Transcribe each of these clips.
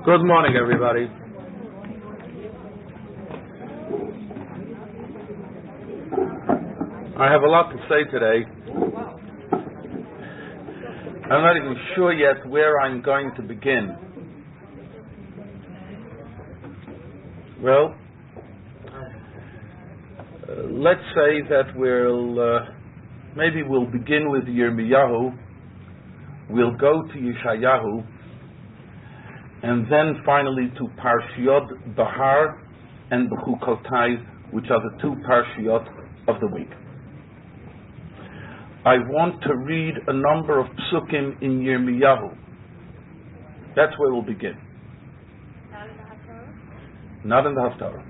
Good morning, everybody. I have a lot to say today. I'm not even sure yet where I'm going to begin. Well, let's say that we'll begin with Yirmiyahu, we'll go to Yeshayahu, and then finally to Parshiot Bahar and Bechukotai, which are the two Parshiot of the week. I want to read a number of psukim in Yirmiyahu. That's where we'll begin. Not in the Haftarah.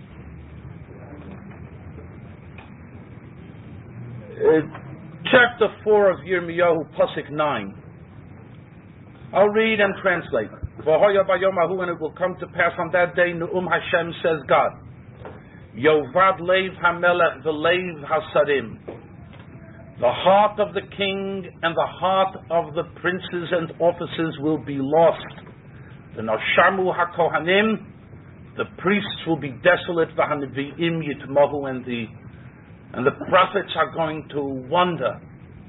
Chapter 4 of Yirmiyahu, Pasuk 9. I'll read and translate. And it will come to pass on that day, Nu'um Hashem, says God, Yovad Lev HaMelech V'Lev HaSarim. The heart of the king and the heart of the princes and officers will be lost. The Noshamu HaKohanim, the priests will be desolate, V'Hanevi'im Yitmahu, and the prophets are going to wonder.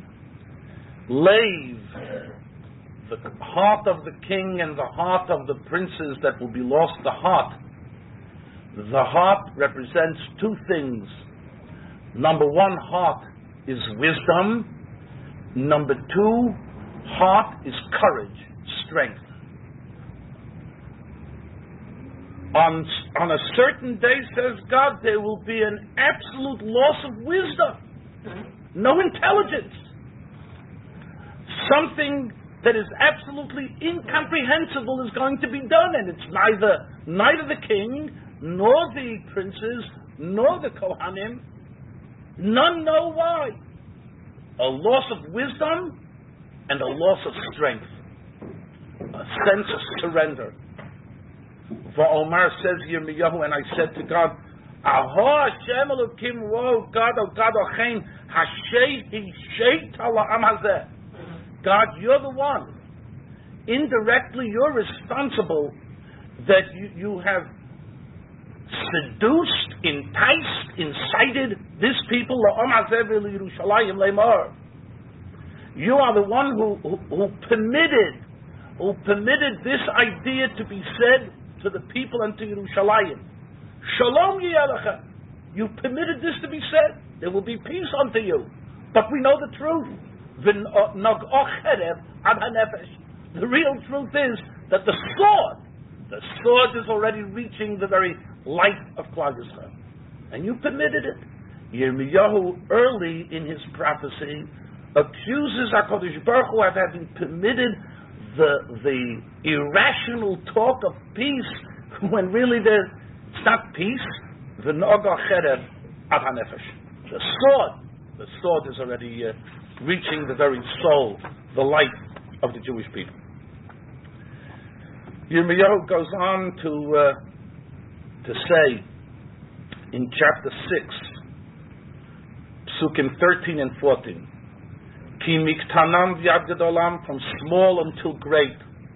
Lev, the heart of the king and the heart of the princes that will be lost, the heart. The heart represents two things. Number one, heart is wisdom. Number two, heart is courage, strength. On a certain day, says God, there will be an absolute loss of wisdom. No intelligence. Something that is absolutely incomprehensible is going to be done, and it's neither the king, nor the princes, nor the Kohanim. None know why. A loss of wisdom and a loss of strength. A sense of surrender. Va'omar, says Yirmiyahu, and I said to God, Aho Hashem Elokim, woe, God, O God, Ochein, Hashem Tala'am Hazeh. God, you're the one. Indirectly, you're responsible that you have seduced, enticed, incited this people. You are the one who permitted this idea to be said to the people and to Yerushalayim. Shalom Yiyalecha. You permitted this to be said. There will be peace unto you. But we know the truth. The real truth is that the sword is already reaching the very life of Klal Yisrael. And you permitted it. Yirmiyahu, early in his prophecy, accuses HaKadosh Baruch Hu of having permitted the irrational talk of peace, when really it's not peace. The sword is already reaching the very soul, the life of the Jewish people. Yirmiyahu goes on to say in chapter 6, Psukim 13 and 14, Ki miktanam v'yad gedolam, from small until great,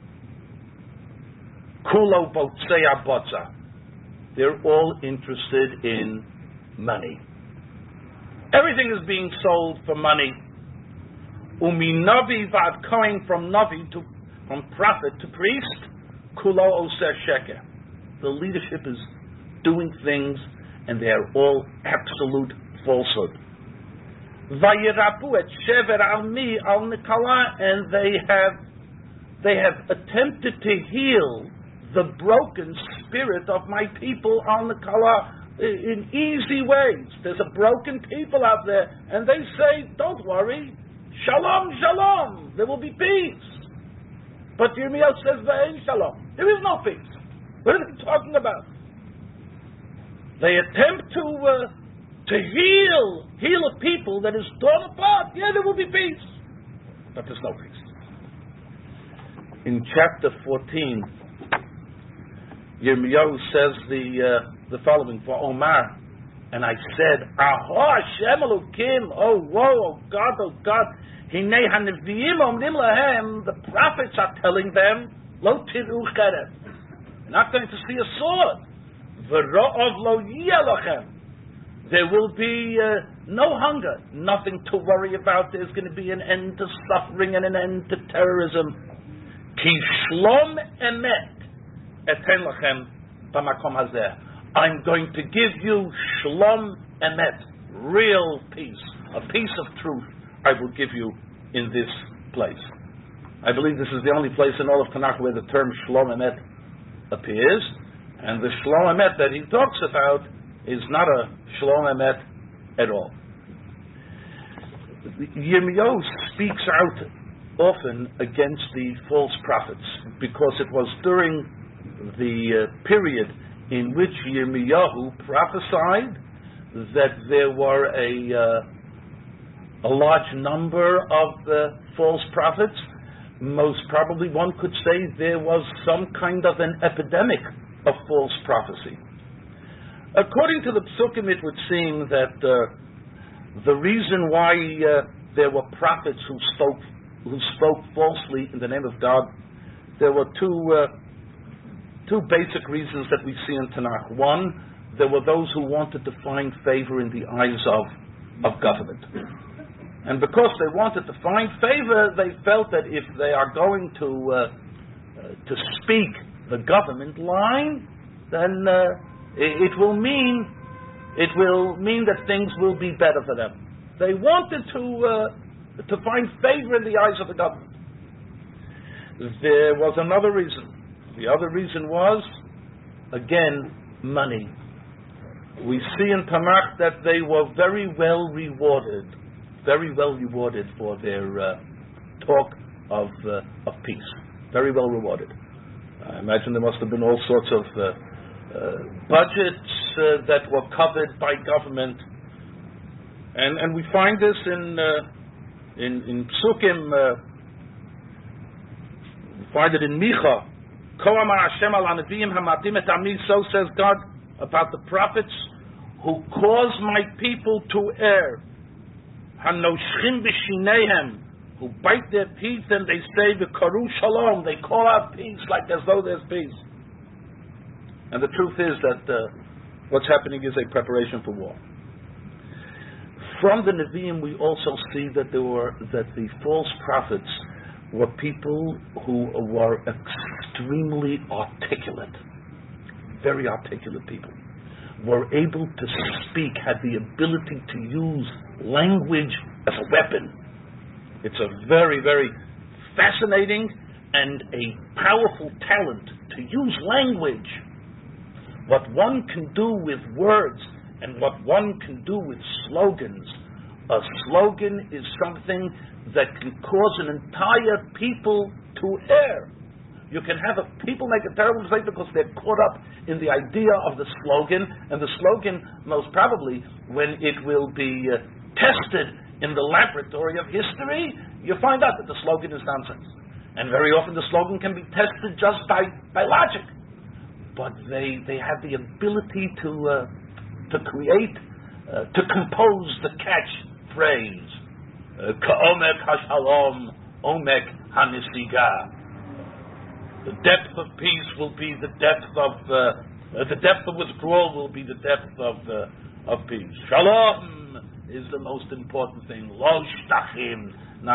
kulo botzei abotza, they're all interested in money. Everything is being sold for money. Uminavi vad kohen, from navi from prophet to priest, kulo oser sheker. The leadership is doing things, and they are all absolute falsehood. Vayirapu et shever al mi al nikala, and they have attempted to heal the broken spirit of my people al nikala in easy ways. There's a broken people out there, and they say, "Don't worry, shalom, shalom. There will be peace." But Yirmiyahu says, "V'ein shalom. There is no peace." What are they talking about? They attempt to heal a people that is torn apart. Yeah, there will be peace, but there's no peace. In chapter 14, Yirmiyahu says the following: For Omar, and I said, Aho Hashem Elokim, oh woe, oh God, the prophets are telling them, Lo tiru cherem, You're not going to see a sword. V'ro'ov lo yeh lachem. There will be no hunger, nothing to worry about. There's going to be an end to suffering and an end to terrorism. Ki shlom emet eten lachem b'makom hazeh. I'm going to give you shlom emet, real peace, a piece of truth I will give you in this place. I believe this is the only place in all of Tanakh where the term shlom emet appears, and the shlom emet that he talks about is not a shlom emet at all. Yirmiyahu speaks out often against the false prophets because it was during the period in which Yirmiyahu prophesied that there were a large number of false prophets. Most probably one could say there was some kind of an epidemic of false prophecy. According to the Psukim, it would seem that the reason why there were prophets who spoke falsely in the name of God, there were two basic reasons that we see in Tanakh. One, there were those who wanted to find favor in the eyes of government. And because they wanted to find favor, they felt that if they are going to speak the government line, then it will mean that things will be better for them. They wanted to find favor in the eyes of the government. There was another reason. The other reason was, again, money. We see in Tanakh that they were very well rewarded for their talk of peace. Very well rewarded. I imagine there must have been all sorts of budgets that were covered by government, and we find this in Psukim. We find it in Micha. So says God about the prophets who cause my people to err. Who bite their teeth and they say v'karu shalom. They call out peace like as though there's peace. And the truth is that what's happening is a preparation for war. From the Nevi'im, we also see that the false prophets were people who were extremely articulate, very articulate people, were able to speak, had the ability to use language as a weapon. It's a very, very fascinating and a powerful talent to use language. What one can do with words and what one can do with slogans. A slogan is something that can cause an entire people to err. You can have people make a terrible mistake because they're caught up in the idea of the slogan, and the slogan, most probably, when it will be tested in the laboratory of history, you find out that the slogan is nonsense. And very often the slogan can be tested just by logic. But they have the ability to create, to compose the catchphrase. Ka'omek hashalom, omek hanisiga. The depth of peace will be the depth of withdrawal will be the depth of peace. Shalom is the most important thing. Lo shtachim,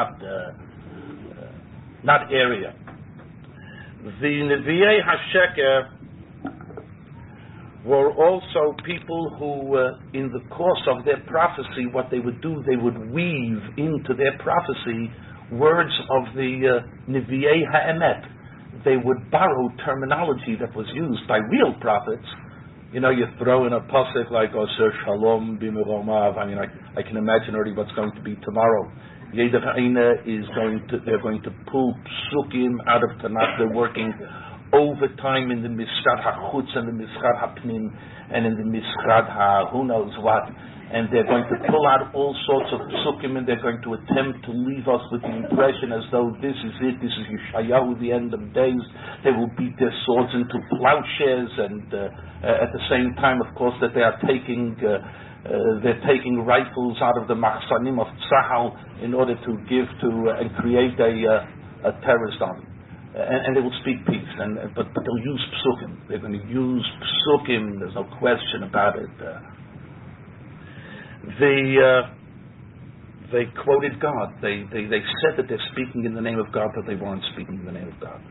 not area. The Nevi'ei HaSheker were also people who, in the course of their prophecy, what they would do, they would weave into their prophecy words of the Nevi'ei HaEmet. They would borrow terminology that was used by real prophets. You know, you throw in a pasuk like Oser Shalom B'Meromav. I mean, I can imagine already what's going to be tomorrow. They're going to pull psukim out of Tanakh. They're working overtime in the Mishrad HaChutz and the Mishrad HaPnim and in the Mishrad who knows what. And they're going to pull out all sorts of psukim and they're going to attempt to leave us with the impression as though this is it, this is Yeshayahu, the end of days. They will beat their swords into plowshares, and at the same time, of course, that they are taking rifles out of the machsanim of Tzahal in order to give to and create a terrorist army. and they will speak peace, but they'll use psukim. They're going to use psukim. There's no question about it. They quoted God. They said that they're speaking in the name of God, but they weren't speaking in the name of God.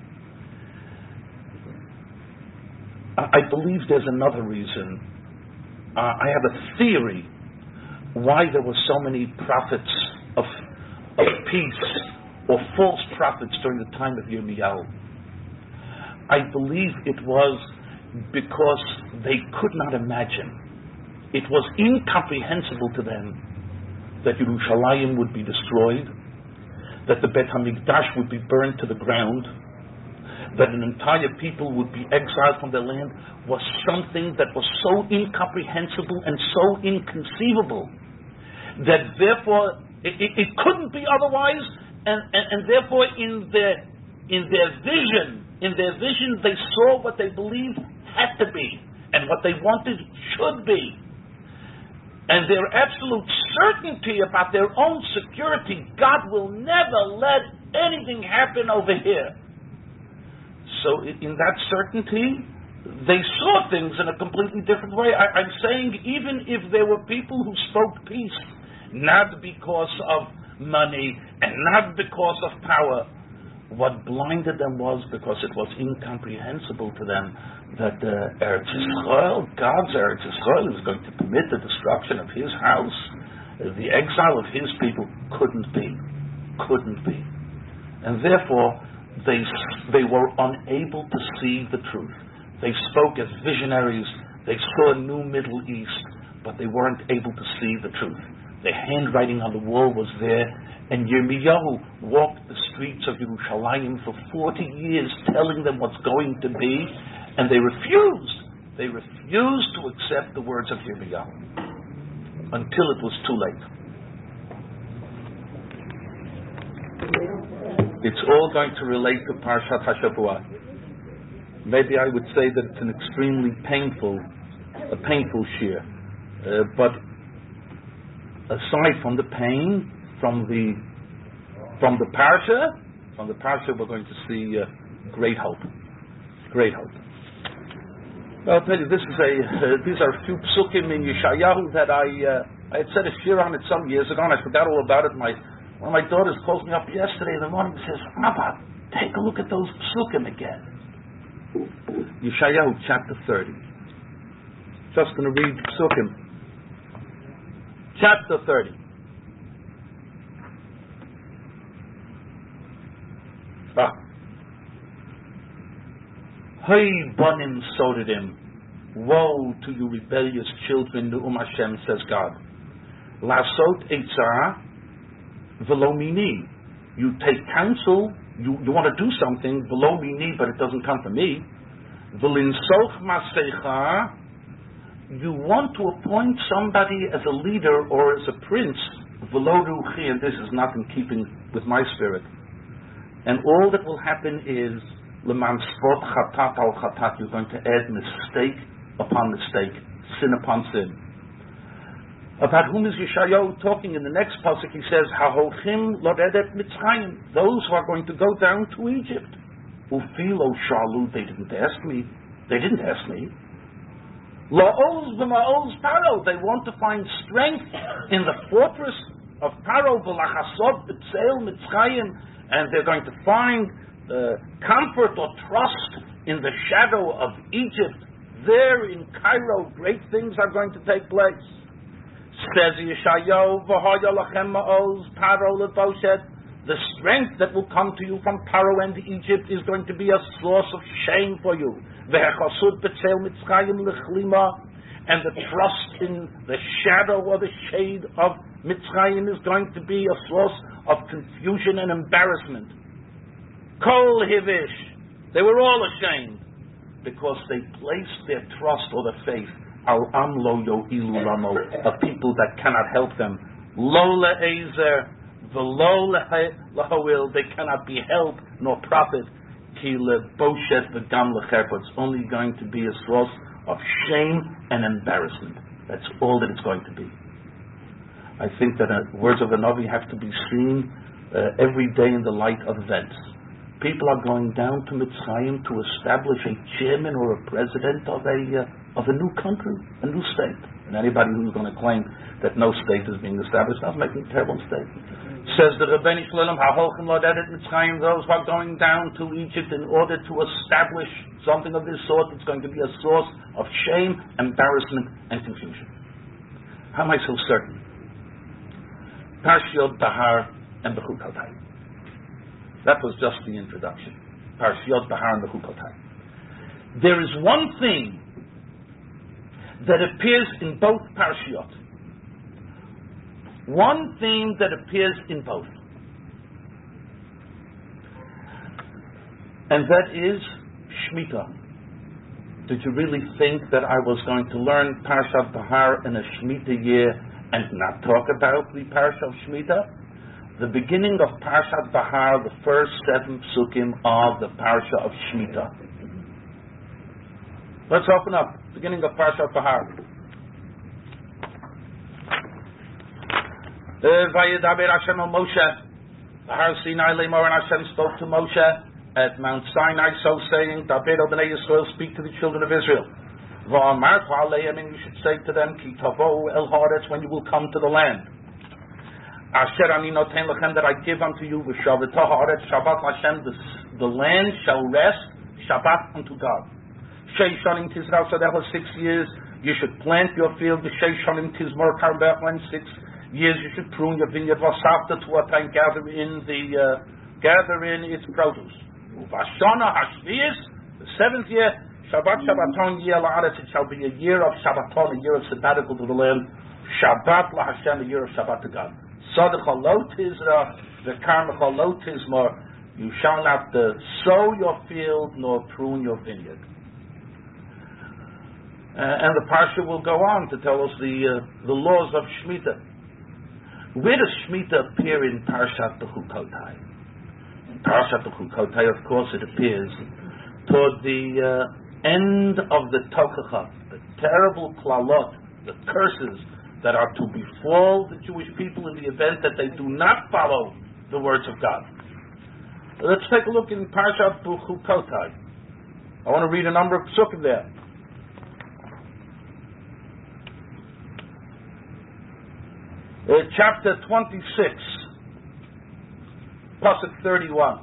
I believe there's another reason. I have a theory why there were so many prophets of peace or false prophets during the time of Yirmiyahu. I believe it was because they could not imagine. It was incomprehensible to them that Yerushalayim would be destroyed, that the Bet HaMikdash would be burned to the ground, that an entire people would be exiled from their land, was something that was so incomprehensible and so inconceivable that therefore it couldn't be otherwise, and therefore in their vision they saw what they believed had to be and what they wanted should be. And their absolute certainty about their own security, God will never let anything happen over here. So in that certainty, they saw things in a completely different way. I'm saying even if there were people who spoke peace, not because of money and not because of power, what blinded them was because it was incomprehensible to them that Eretz Yisrael, God's Eretz Yisrael, is going to permit the destruction of His house. The exile of His people couldn't be. And therefore, they were unable to see the truth. They spoke as visionaries. They saw a new Middle East, but they weren't able to see the truth. The handwriting on the wall was there, and Yirmiyahu walked the streets of Yerushalayim for 40 years telling them what's going to be, and they refused. They refused to accept the words of Yirmiyahu until it was too late. It's all going to relate to Parshat HaShavua. Maybe I would say that it's an extremely painful shir, but aside from the pain, from the parsha, we're going to see great hope. Well, I'll tell you, these are a few psukim in Yeshayahu that I had said a shir on it some years ago, and I forgot all about it. One of my daughters called me up yesterday in the morning and says, "Abba, take a look at those psukim again." Yeshayahu chapter 30. Just going to read psukim. Chapter 30. Hey banim sodedim, woe to you rebellious children, Nu'um Hashem, says God. Lasot eitzah v'lo mini. You take counsel, you want to do something, v'lo mini, but it doesn't come from me. V'linsoch masecha. You want to appoint somebody as a leader or as a prince, v'lo ruchi, and this is not in keeping with my spirit. And all that will happen is leman svot chatat al chatat. You're going to add mistake upon mistake, sin upon sin. About whom is Yeshayahu talking in the next pasuk? He says, "Haholchim loredet Mitzrayim." Those who are going to go down to Egypt. Ufilo shalu. They didn't ask me. La'oz v'ma'oz Paro. They want to find strength in the fortress of Paro. V'lachasot b'tzeil Mitzrayim. And they're going to find comfort or trust in the shadow of Egypt. There in Cairo, great things are going to take place. Says Yeshayahu, "V'hoya lachem ma'oz Paro leboshet." The strength that will come to you from Paro and Egypt is going to be a source of shame for you. V'hechasut b'tzeil Mitzrayim lechlima. And the trust in the shadow or the shade of Mitzrayim is going to be a source of confusion and embarrassment. Kol hivish. They were all ashamed because they placed their trust or their faith al amlo yo'ilu lamo, a people that cannot help them. Lo le'ezer v'lo le'hoil, they cannot be helped nor profit. Ki leboshet v'gam lecherpa. It's only going to be a source of shame and embarrassment. That's all that it's going to be. I think that words of the Navi have to be seen every day in the light of events. people are going down to Mitzrayim to establish a chairman or a president of a new country, a new state. And anybody who's going to claim that no state is being established, that's making a terrible mistake. Says the Rebbeinu Shalom, HaHolchem Lodedet Mitzrayim, those who are going down to Egypt in order to establish something of this sort, it's going to be a source of shame, embarrassment, and confusion. How am I so certain? Parshiot Bahar and Bechukotai. That was just the introduction. Parshiot Bahar and Bechukotai. There is one thing that appears in both Parshiot. One thing that appears in both. And that is Shemitah. Did you really think that I was going to learn Parshat Bahar in a Shemitah year and not talk about the Parsha of Shemitah? The beginning of Parshat Bahar, the first 7 psukim are the Parsha of Shemitah. Let's open up. Beginning of Parshat Bahar. Vayedaber Hashem al Moshe. Bahar Sinai Lemor, and Hashem spoke to Moshe at Mount Sinai, so saying, Daber Bnei Yisrael, speak to the children of Israel. V'amar Aleim, and you should say to them, Ki tavo el haaretz, when you will come to the land. Asher ani noten lechem, that I give unto you, v'shavata haaretz, Shabbat Hashem, the land shall rest, Shabbat unto God. Shei shanim tizrau, so that was 6 years. You should plant your field. Shei shanim tizmor karbech, when 6 years you should prune your vineyard. Vasavta to a time, gather in its produce. Uvashana hashvius, the 7th year, Shabbat Shabbaton yeh la'aretz, it shall be a year of Shabbaton, a year of sabbatical to the land. Shabbat la'Hashem, a year of Shabbat to God. Sadcha lo tizra, v'karmecha lo tizmor, you shall not sow your field nor prune your vineyard. And the Parsha will go on to tell us the laws of Shemitah. Where does Shemitah appear in Parshat Bechukotai? In Parshat Bechukotai, of course, it appears toward the end of the Tochacha, the terrible klalot, the curses that are to befall the Jewish people in the event that they do not follow the words of God. Let's take a look in Parshat Bechukotai. I want to read a number of psukim there. Chapter 26, Pasuk 31.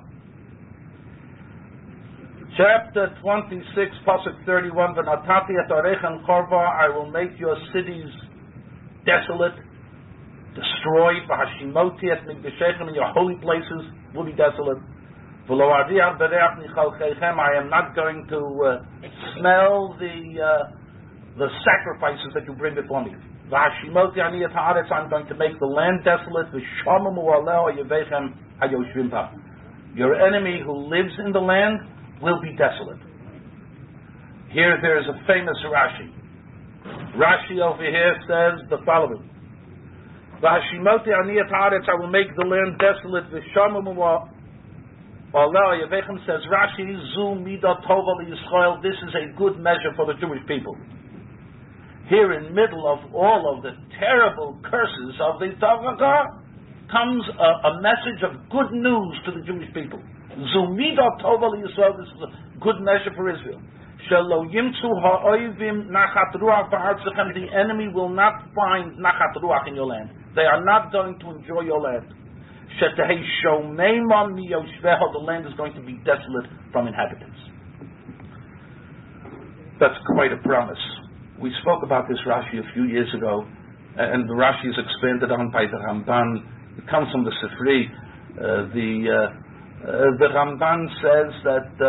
Chapter 26, Pasuk 31. V'natati et arechem korva, I will make your cities desolate, destroyed. V'hashimoti et migdashechem, and your holy places will be desolate. V'lo aviach bereach michalcheichem, I am not going to smell the sacrifices that you bring before me. I'm going to make the land desolate. Your enemy who lives in the land will be desolate. Here there is a famous Rashi. Rashi over here says the following. I will make the land desolate. Says Rashi, this is a good measure for the Jewish people. Here in middle of all of the terrible curses of the Tavaka comes a message of good news to the Jewish people. Zumida Tova Yisrael, this is a good measure for Israel. Shelo Yimtzu Ha'oivim Nachat Ruach Ba'artzachem, the enemy will not find Nachat Ruach in your land. They are not going to enjoy your land. Shetehei Shomeiman Miyoshveho, the land is going to be desolate from inhabitants. That's quite a promise. We spoke about this Rashi a few years ago, and the Rashi is expanded on by the Ramban. It comes from the Sifri. The Ramban says that,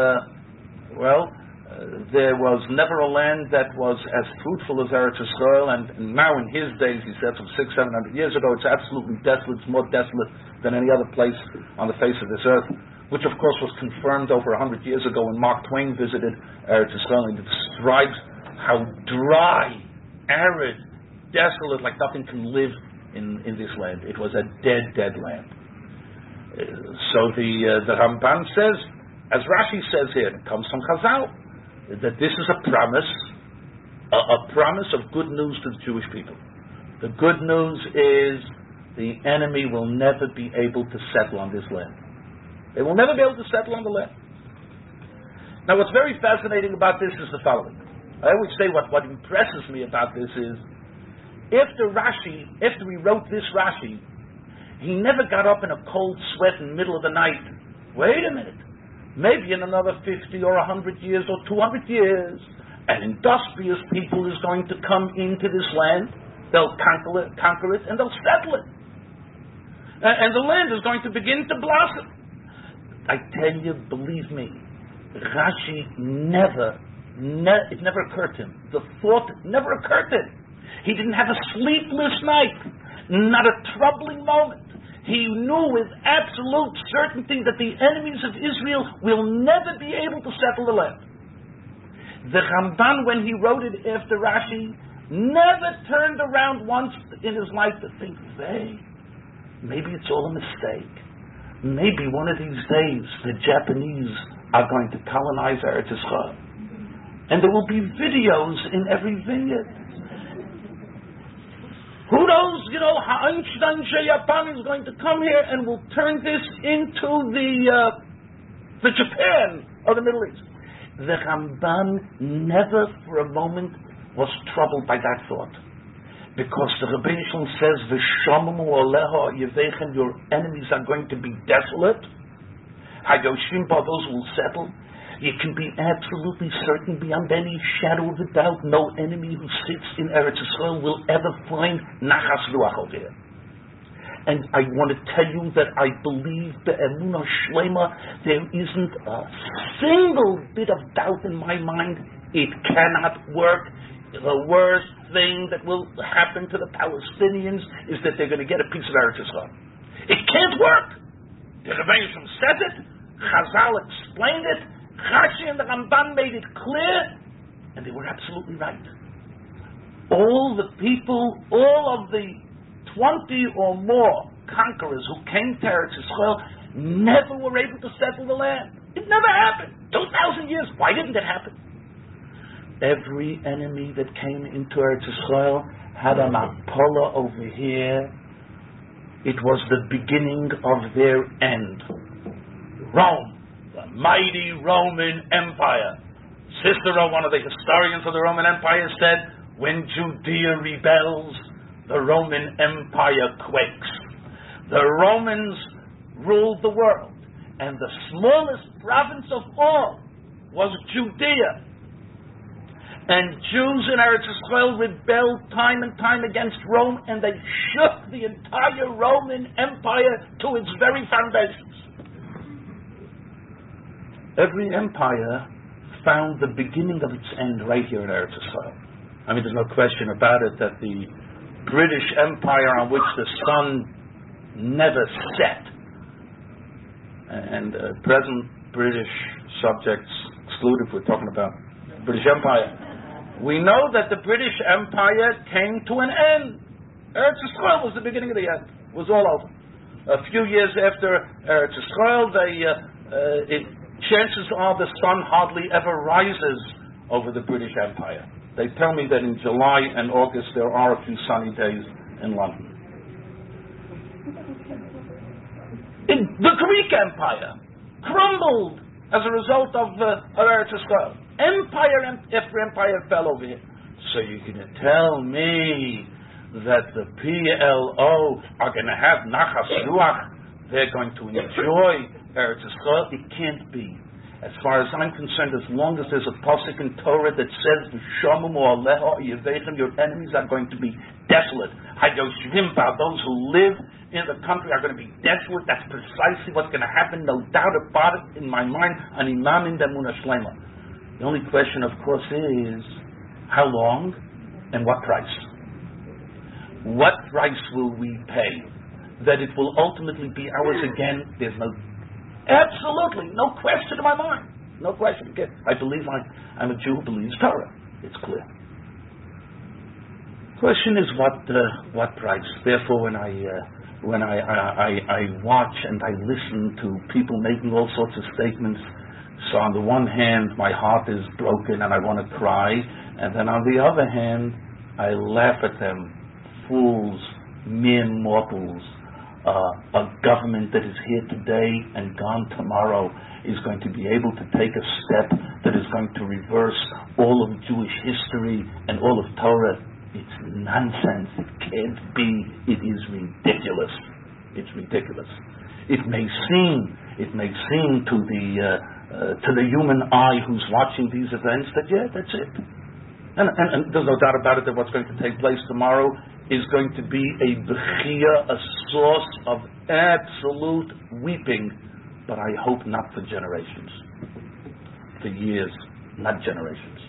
there was never a land that was as fruitful as Eretz Yisrael, and now in his days, he said, from 600-700 years ago, it's absolutely desolate. It's more desolate than any other place on the face of this earth, which of course was confirmed over 100 years ago when Mark Twain visited Eretz Yisrael, and it describes how dry, arid, desolate, like nothing can live in this land. It was a dead land. So the Ramban says, as Rashi says here, it comes from Chazal, that this is a promise of good news to the Jewish people. The good news is the enemy will never be able to settle on this land. They will never be able to settle on the land. Now, what's very fascinating about this is the following. I always say what impresses me about this is, after he wrote this Rashi, he never got up in a cold sweat in the middle of the night. Wait a minute. Maybe in another 50 or 100 years or 200 years, an industrious people is going to come into this land. They'll conquer it, and they'll settle it. And the land is going to begin to blossom. I tell you, believe me, Rashi it never occurred to him. The thought never occurred to him. He didn't have a sleepless night, not a troubling moment. He knew with absolute certainty that the enemies of Israel will never be able to settle the land. The Ramban, when he wrote it after Rashi, never turned around once in his life to think, maybe it's all a mistake. Maybe one of these days the Japanese are going to colonize Eretz Yisrael. And there will be videos in every vineyard. Who knows, Einstein Japan is going to come here and will turn this into the Japan of the Middle East. The Ramban never for a moment was troubled by that thought. Because the Rebbeinu Shalom says, V'shomamu aleha yevechem, your enemies are going to be desolate. Hayoshim ba, those who will settle. You can be absolutely certain, beyond any shadow of a doubt, no enemy who sits in Eretz Yisrael will ever find nachas ruach over here. And I want to tell you that I believe the emunah shlema, there isn't a single bit of doubt in my mind. It cannot work. The worst thing that will happen to the Palestinians is that they're going to get a piece of Eretz Yisrael. It can't work. The Rebbeinu Shalom said it. Chazal explained it. Rashi and the Ramban made it clear, and they were absolutely right. All the people, all of the 20 or more conquerors who came to Eretz Yisrael never were able to settle the land. It never happened. 2,000 years. Why didn't it happen? Every enemy that came into Eretz Yisrael had a Mapala over here. It was the beginning of their end. Rome, the mighty Roman Empire. Cicero, one of the historians of the Roman Empire, said, when Judea rebels, the Roman Empire quakes. The Romans ruled the world, and the smallest province of all was Judea. And Jews in Eretz Yisrael rebelled time and time against Rome, and they shook the entire Roman Empire to its very foundations. Every empire found the beginning of its end right here in Eretz Yisrael. I mean, there's no question about it that the British Empire, on which the sun never set, and present British subjects excluded, we're talking about British Empire. We know that the British Empire came to an end. Eretz Yisrael was the beginning of the end. It was all over. A few years after Eretz Yisrael, chances are the sun hardly ever rises over the British Empire. They tell me that in July and August there are a few sunny days in London. The Greek Empire crumbled as a result of Eretz Yisrael. Empire after empire fell over here. So you're going to tell me that the PLO are going to have Nachas Ruach? They're going to enjoy Eretz Yisrael? It can't be. As far as I'm concerned, as long as there's a pasuk in Torah that says, "V'shomu aleha yevechem," your enemies are going to be desolate. Hayoshvim ba, those who live in the country are going to be desolate. That's precisely what's going to happen, no doubt about it in my mind. Ani mamin b'emunah shlema. The only question, of course, is how long and what price. What price will we pay? That it will ultimately be ours again, there's absolutely no question in my mind. No question. Again, I believe I'm a Jew who believes Torah. It's clear. Question is what price. Therefore, when I watch and I listen to people making all sorts of statements, so on the one hand my heart is broken and I want to cry, and then on the other hand I laugh at them. Fools, mere mortals. a government that is here today and gone tomorrow is going to be able to take a step that is going to reverse all of Jewish history and all of Torah. It's nonsense. It can't be. It is ridiculous. It's ridiculous. It may seem to the human eye who's watching these events that that's it. And there's no doubt about it that what's going to take place tomorrow is going to be a bechia, a source of absolute weeping, but I hope not for generations. For years, not generations.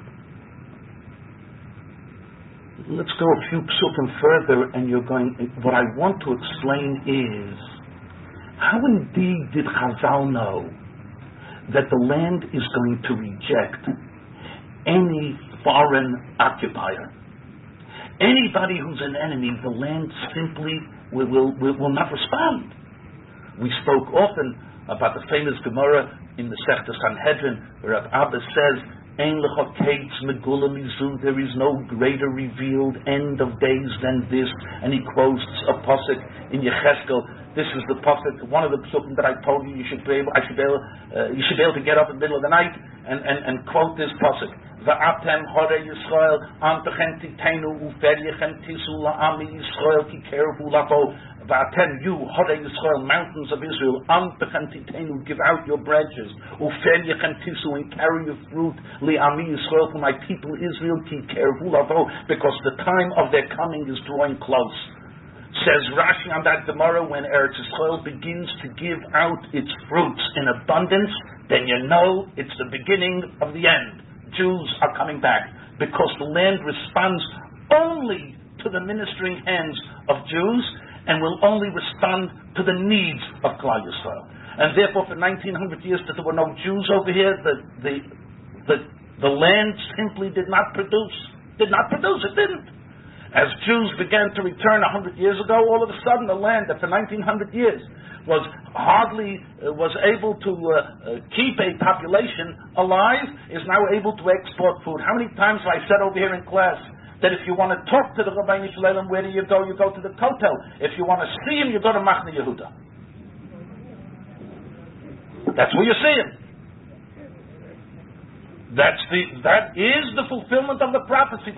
Let's go a few psukim further, and what I want to explain is, how indeed did Chazal know that the land is going to reject any foreign occupier? Anybody who's an enemy, the land simply will not respond. We spoke often about the famous Gemara in the Sechta Sanhedrin, where Rav Abba says, Ein lecha kates megula mizu, there is no greater revealed end of days than this. And he quotes a pasuk in Yecheskel. This is the pasuk, one of the psukim that I told you you should be able to get up in the middle of the night and quote this pasuk. Va'atem hore Yisrael amtechem titenu uferyechem tisu la'ami Yisrael ki kerevu lavo. Va'atem, you hore Yisrael, mountains of Israel, amtechem titenu, give out your branches, uferyechem tisu, and carry your fruit li'ami Yisrael, for my people Israel ki kerevu lavo, because the time of their coming is drawing close. Says Rashi on that Gemara, when Eretz Yisrael begins to give out its fruits in abundance, then you know it's the beginning of the end. Jews are coming back, because the land responds only to the ministering hands of Jews and will only respond to the needs of Klal Yisrael. And therefore, for 1900 years that there were no Jews over here, the land simply did not produce. It didn't. As Jews began to return 100 years ago, all of a sudden the land that for 1900 years was able to keep a population alive is now able to export food. How many times have I said over here in class that if you want to talk to the Rabbeinu Shalom, where do you go? You go to the Kotel. If you want to see him, you go to Machne Yehuda. That's where you see him. That is the fulfillment of the prophecy.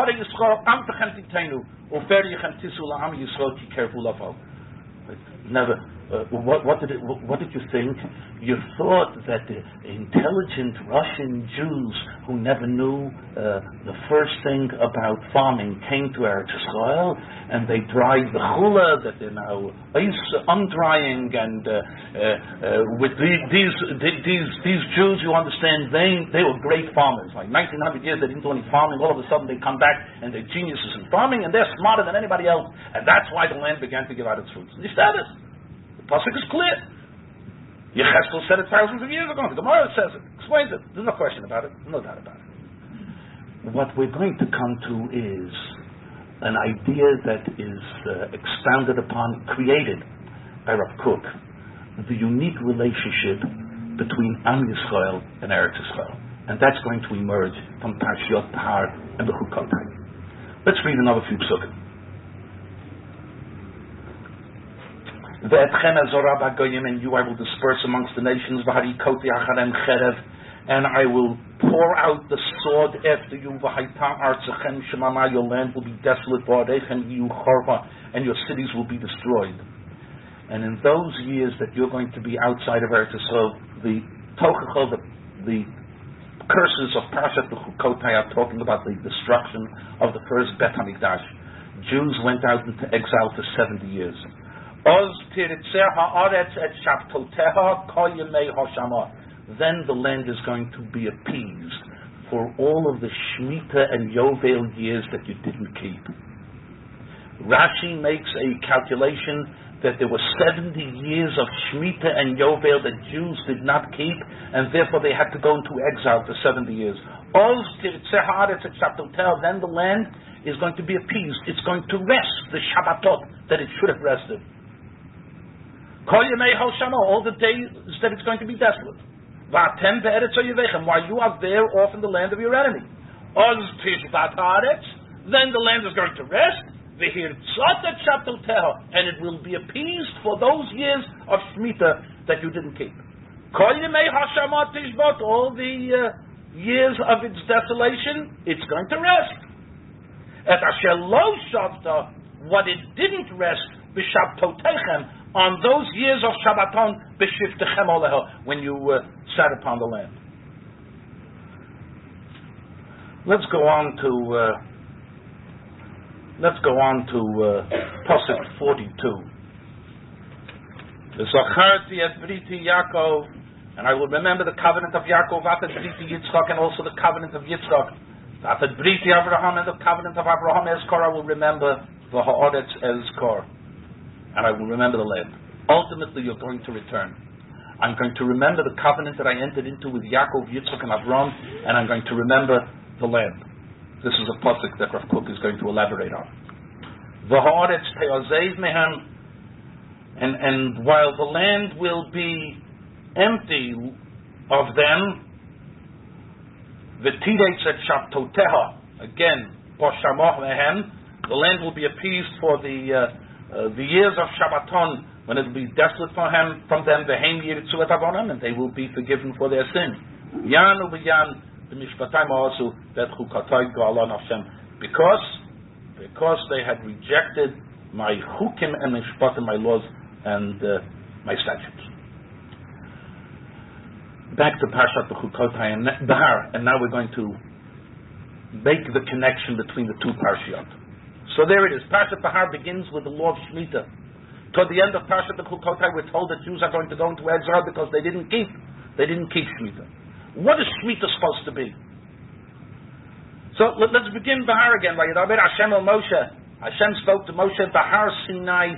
Never. What did you think? You thought that the intelligent Russian Jews who never knew the first thing about farming came to Eretz Yisrael and they dried the chula that they're now undrying, and with these Jews, you understand, they were great farmers. Like 1900 years they didn't do any farming. All of a sudden they come back and they're geniuses in farming and they're smarter than anybody else, and that's why the land began to give out its fruits. You said it. Pasuk is clear. Yecheskel said it thousands of years ago. The Gemara says it, explains it. There's no question about it, no doubt about it. What we're going to come to is an idea that is expounded upon, created by Rav Kook, the unique relationship between Am Yisrael and Eretz Yisrael, and that's going to emerge from Parshiot Tahar and the Chukotai. Let's read another few psukim. And you I will disperse amongst the nations, and I will pour out the sword after you. Your land will be desolate, and your cities will be destroyed. And in those years that you're going to be outside of Eretz Yisrael, the curses of Parashat Chukotai are talking about the destruction of the first Bet HaMikdash. Jews went out into exile for 70 years. Then the land is going to be appeased for all of the Shemitah and Yovel years that you didn't keep. Rashi makes a calculation that there were 70 years of Shemitah and Yovel that Jews did not keep, and therefore they had to go into exile for 70 years. Then the land is going to be appeased. It's going to rest the Shabbatot that it should have rested. All the days that it's going to be desolate. While you are there off in the land of your enemy. Then the land is going to rest. and it will be appeased for those years of Shemitah that you didn't keep. All the years of its desolation, it's going to rest. What it didn't rest, on those years of Shabbaton, when you sat upon the land. Let's go on to Pasuk 42. Zacharti et Briti Yaakov, and I will remember the covenant of Yaakov, Vatet Briti Yitzchak, and also the covenant of Yitzchak. Vatet Briti Abraham, and the covenant of Abraham Ezkor. I will remember the Ha'aretz Ezkor, and I will remember the land. Ultimately, you're going to return. I'm going to remember the covenant that I entered into with Yaakov, Yitzchak, and Abraham, and I'm going to remember the land. This is a pasuk that Rav Kook is going to elaborate on. The Ha'aretz Te'azev Mehem, and while the land will be empty of them, V'tideitz et Shabtoteha, again, Poshamoch Mehem, the land will be appeased for the years of Shabbaton, when it will be desolate from them, V'hem Yiritzu et Avonam, and they will be forgiven for their sin. Yan u'v'yan b'mishpatayim also that chukatay ga'alon Hashem, because they had rejected my chukim and mishpatim, my laws and my statutes. Back to Parshat Bechukotay and Bahar, and now we're going to make the connection between the two Parshiot. So there it is. Parshat Bahar begins with the law of Shemitah. Toward the end of Parshat Bechukotay, we're told that Jews are going to go into exile because they didn't keep Shemitah. What is Shemitah supposed to be? So let's begin Bahar again. Hashem el Moshe. Hashem spoke to Moshe, Bahar Sinai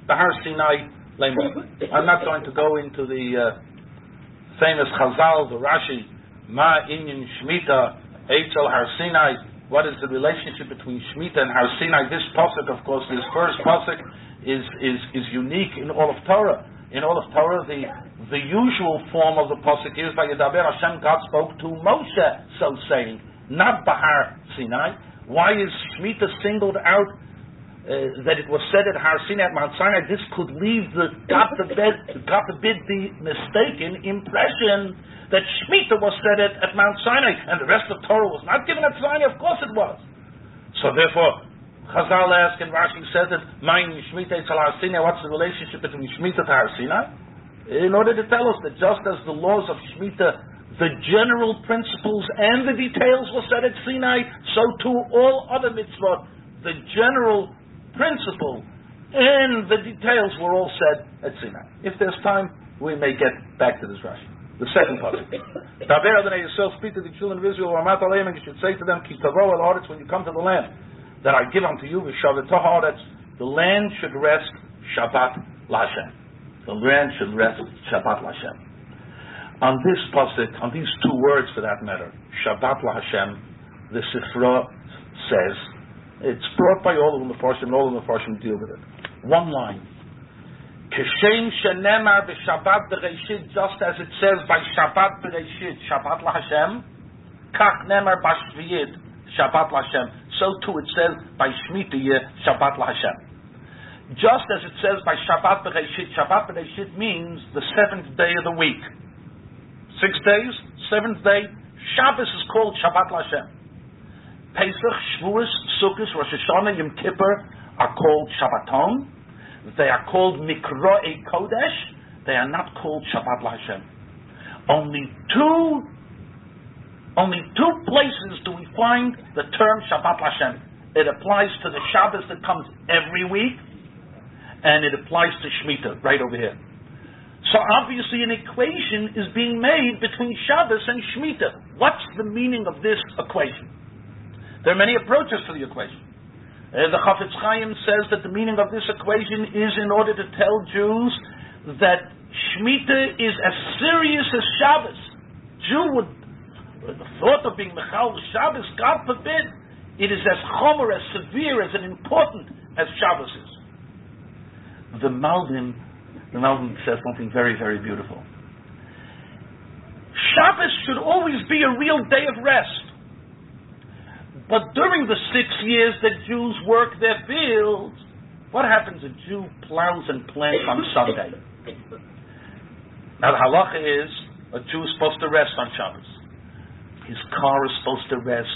Lema. I'm not going to go into the famous Chazal, the Rashi, Ma Inyan Shemitah, Eitzel Har Sinai. What is the relationship between Shemitah and Har Sinai? This pasuk, of course, this first pasuk is unique in all of Torah. In all of Torah, the usual form of the pasuk is by Yedaber Hashem, God spoke to Moshe, so saying, not Bahar Sinai. Why is Shemitah singled out? That it was said at Har Sinai, at Mount Sinai. This could leave God forbid the mistaken impression that Shemitah was said at Mount Sinai and the rest of Torah was not given at Sinai. Of course it was. So therefore, Chazal asks and Rashi says that Mayin Shemitah Eitzel Har Sinai. What's the relationship between Shemitah and Har Sinai? In order to tell us that just as the laws of Shemitah, the general principles and the details were said at Sinai, so too all other mitzvot, the general principle and the details were all said at Sinai. If there's time, we may get back to this Rashi. The second pasuk. Daber Adonai Yisrael, speak to the children of Israel, Ramat Aleim, and you should say to them, Ki tavo el haaretz, when you come to the land that I give unto you, v'shavetoh haaretz, the land should rest Shabbat LaHashem. The land should rest Shabbat LaHashem. On this pasuk, on these two words for that matter, Shabbat LaHashem, the Sifra says, it's brought by all of the Mefarshim, and all of the Mefarshim deal with it. One line. Kishem shenemar b'Shabbat b'Reishit, just as it says by Shabbat b'Reishit, Shabbat LaHashem, kach nemar b'Shviyit, Shabbat LaHashem. So too it says by Shemitah, Shabbat LaHashem. Just as it says by Shabbat b'Reishit means the seventh day of the week. 6 days, seventh day, Shabbos is called Shabbat LaHashem. Pesach, Shavuos, Sukkot, Rosh Hashanah, Yom Kippur are called Shabbaton. They are called Mikroei Kodesh. They are not called Shabbat LaHashem. Only two places do we find the term Shabbat LaHashem. It applies to the Shabbos that comes every week, and it applies to Shemitah, right over here. So obviously an equation is being made between Shabbos and Shemitah. What's the meaning of this equation? There are many approaches to the equation. The Chafetz Chaim says that the meaning of this equation is in order to tell Jews that Shemitah is as serious as Shabbos. Jew would, the thought of being Mechal Shabbos, God forbid, it is as chomer, as severe, as important as Shabbos is. The Malbim says something very, very beautiful. Shabbos should always be a real day of rest. But during the 6 years that Jews work their fields, what happens? A Jew plows and plants on Sunday. Now the halacha is a Jew is supposed to rest on Shabbos. His car is supposed to rest.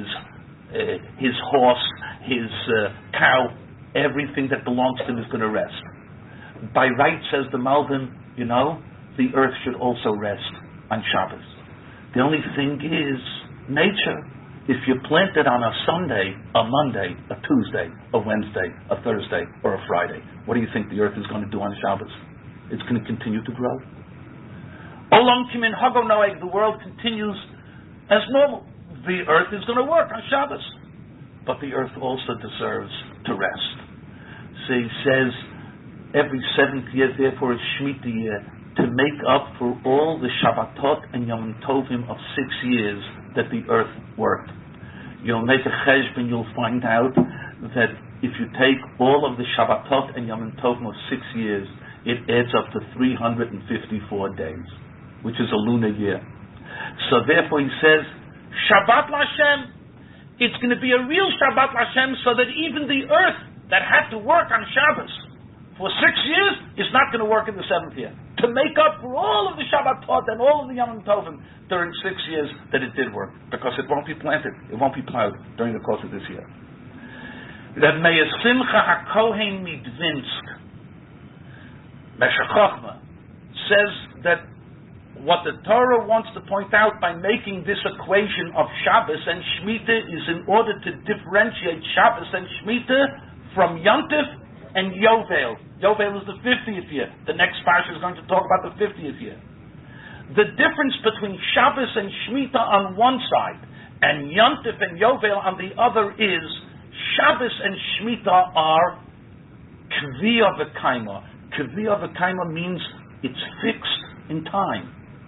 His horse, his cow, everything that belongs to him is going to rest. By right, says the Malbim, the earth should also rest on Shabbos. The only thing is nature. If you plant it on a Sunday, a Monday, a Tuesday, a Wednesday, a Thursday, or a Friday, what do you think the earth is going to do on Shabbos? It's going to continue to grow. Olam kimin hago noeg, the world continues as normal. The earth is going to work on Shabbos. But the earth also deserves to rest. So he says, every 7th year, therefore, is Shemitah year, to make up for all the Shabbatot and Yom Tovim of 6 years that the earth worked. You'll make a cheshbon, you'll find out that if you take all of the Shabbatot and Yom Tovim of 6 years, it adds up to 354 days, which is a lunar year. So therefore he says, Shabbat Lashem, it's going to be a real Shabbat Lashem, so that even the earth that had to work on Shabbos for 6 years is not going to work in the 7th year. To make up for all of the Shabbatot and all of the Yom Tovim during 6 years that it did work, because it won't be planted, it won't be plowed during the course of this year. That Meir Simcha HaKohen Midvinsk, Meshech Chochmah, says that what the Torah wants to point out by making this equation of Shabbos and Shemitah is in order to differentiate Shabbos and Shemitah from Yontif and Yovel. Yovel is the 50th year. The next parsha is going to talk about the 50th year. The difference between Shabbos and Shemitah on one side and Yontif and Yovel on the other is Shabbos and Shemitah are Kviyah V'Kaima. Kviyah V'Kaima means it's fixed in time.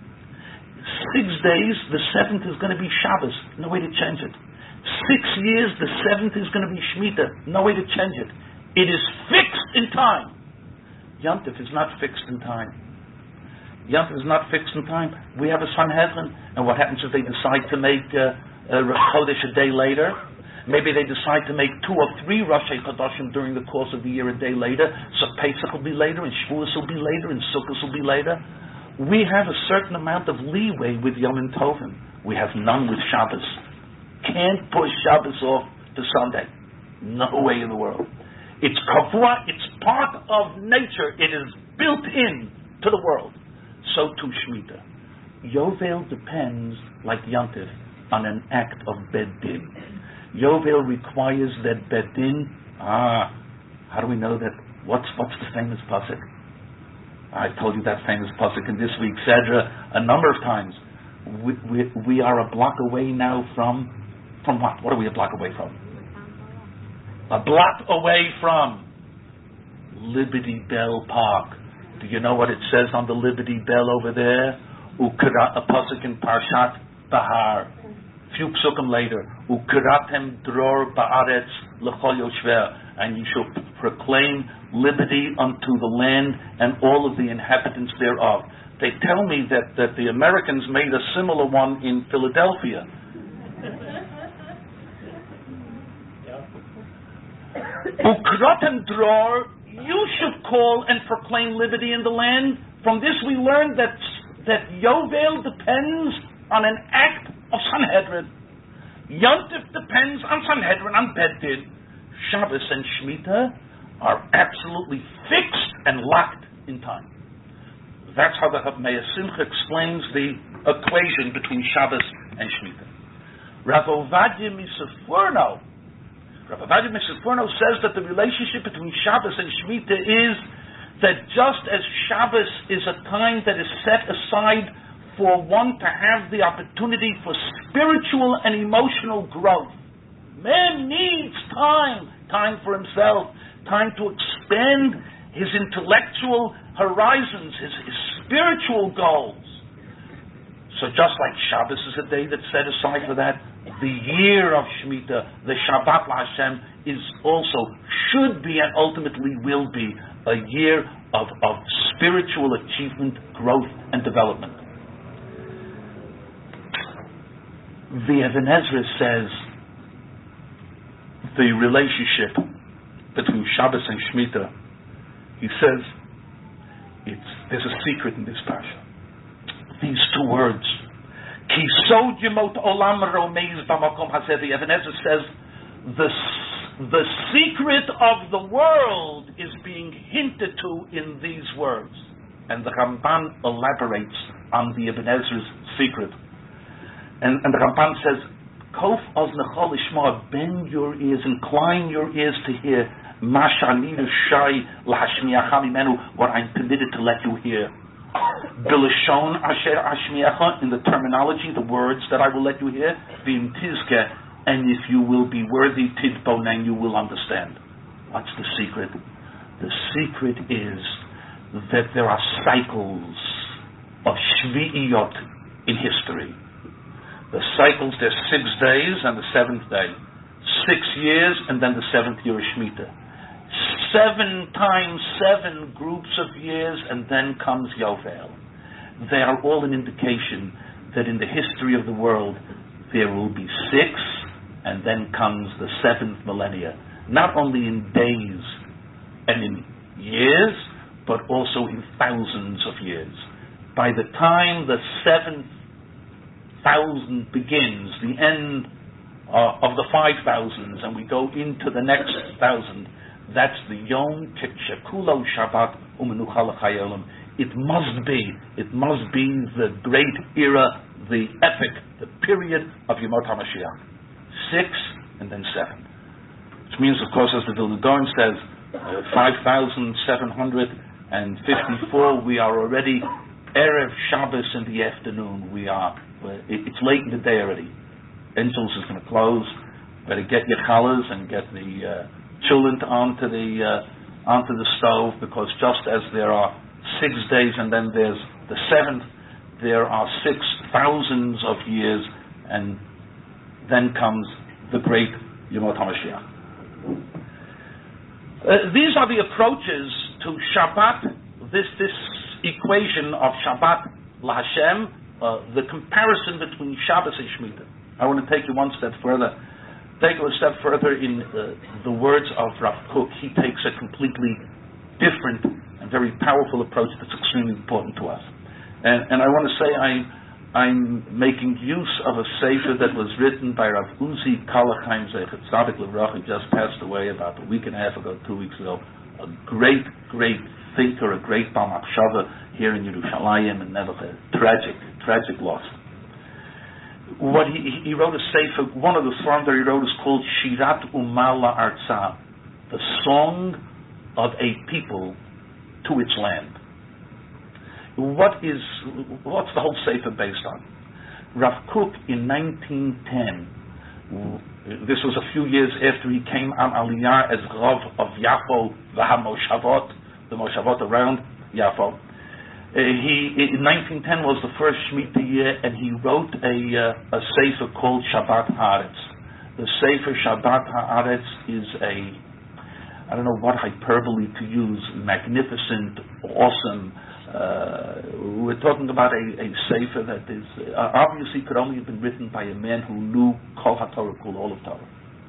6 days, the 7th is going to be Shabbos. No way to change it. 6 years, the 7th is going to be Shemitah. No way to change it. It is fixed in time. Yom Tov is not fixed in time. Yom Tov is not fixed in time. We have a Sanhedrin, and what happens if they decide to make Rosh Chodesh a day later? Maybe they decide to make 2 or 3 Rosh Chodoshim during the course of the year a day later. So Pesach will be later, and Shavuos will be later, and Sukkot will be later. We have a certain amount of leeway with Yom Tovim. We have none with Shabbos. Can't push Shabbos off to Sunday. No way in the world. It's kavua, it's part of nature. It is built in to the world. So too Shemitah. Yovel depends, like Yom Tov, on an act of Beddin. Yovel requires that Beddin. How do we know that? What's the famous pasuk? I told you that famous pasuk in this week's Sedra a number of times. We are a block away now from what? What are we a block away from? A block away from Liberty Bell Park. Do you know what it says on the Liberty Bell over there? A pasuk in Parshat Bahar. Few psukim later. Ukiratem dror ba'aretz l'chol yoshver. And you shall proclaim liberty unto the land and all of the inhabitants thereof. They tell me that the Americans made a similar one in Philadelphia. Ukiratem dror, you should call and proclaim liberty in the land. From this we learn that Yovel depends on an act of Sanhedrin. Yom Tov depends on Sanhedrin, on Beddin. Shabbos and Shemitah are absolutely fixed and locked in time. That's how the Meir Simcha explains the equation between Shabbos and Shemitah. Rav Ovadia Misafurno says that the relationship between Shabbos and Shemitah is that just as Shabbos is a time that is set aside for one to have the opportunity for spiritual and emotional growth. Man needs time for himself, time to expand his intellectual horizons, his spiritual goals. So just like Shabbos is a day that's set aside for that, the year of Shemitah, the Shabbat LaHashem, is also, should be and ultimately will be, a year of spiritual achievement, growth, and development. The Even Ezra says the relationship between Shabbos and Shemitah, he says there's a secret in this parsha. These two words, Ki sod yemot olam romeiz b'makom hazeh. Ibn Ezra says the secret of the world is being hinted to in these words, and the Ramban elaborates on the Ibn Ezra's secret, and the Ramban says, Kof oznechol lishma, bend your ears, incline your ears to hear Mashani Shai Lahashmiacha Mimenu, what I'm committed to let you hear. Bilashon Asher Ashmiacha, in the terminology, the words that I will let you hear. Vim Tizke, and if you will be worthy, Tidbonen, you will understand. What's the secret? The secret is that there are cycles of Shvi'iyot in history. The cycles, there's 6 days and the 7th day. 6 years and then the 7th year of Shemitah. 7 times 7 groups of years, and then comes Yovel. They are all an indication that in the history of the world there will be 6, and then comes the 7th millennia. Not only in days and in years, but also in thousands of years. By the time the 7,000 begins, the end of the 5,000s, and we go into the next 1,000, that's the Yom Shekulo Shabbat Umenucha L'Chayolim. It must be the great era, the epic, the period of Yemot HaMashiach. 6 and then 7. Which means, of course, as the Vilna Gaon says, 5,754, we are already Erev Shabbos in the afternoon. It's late in the day already. Engels is going to close. Better get your challahs and get the children onto the stove, because just as there are 6 days and then there's the 7th, there are 6,000 of years, and then comes the great Yemot HaMashiach. These are the approaches to Shabbat, this equation of Shabbat LaHashem, the comparison between Shabbos and Shemitah. I want to take you one step further. Take you a step further in the words of Rav Kook. He takes a completely different and very powerful approach that's extremely important to us. And I want to say I'm making use of a sefer that was written by Rav Uzi Kalachayim Zechet Tzadik L'Bracha. He just passed away about a week and a half ago, 2 weeks ago. A great thinker, a great Baal Machshava here in Yerushalayim, and never a tragic loss. What he wrote a sefer, one of the songs that he wrote is called Shirat Umal La'artzah, the song of a people to its land. What's the whole sefer based on? Rav Kook in 1910, this was a few years after he came on Aliyah as Rav of Yafo v'hamoshavot, the Moshavot around Yafo. In 1910 was the first Shemitah year, and he wrote a sefer called Shabbat Haaretz. The sefer Shabbat Haaretz is I don't know what hyperbole to use, magnificent, awesome. We're talking about a sefer that is obviously could only have been written by a man who knew Kol HaTorah, all of Torah.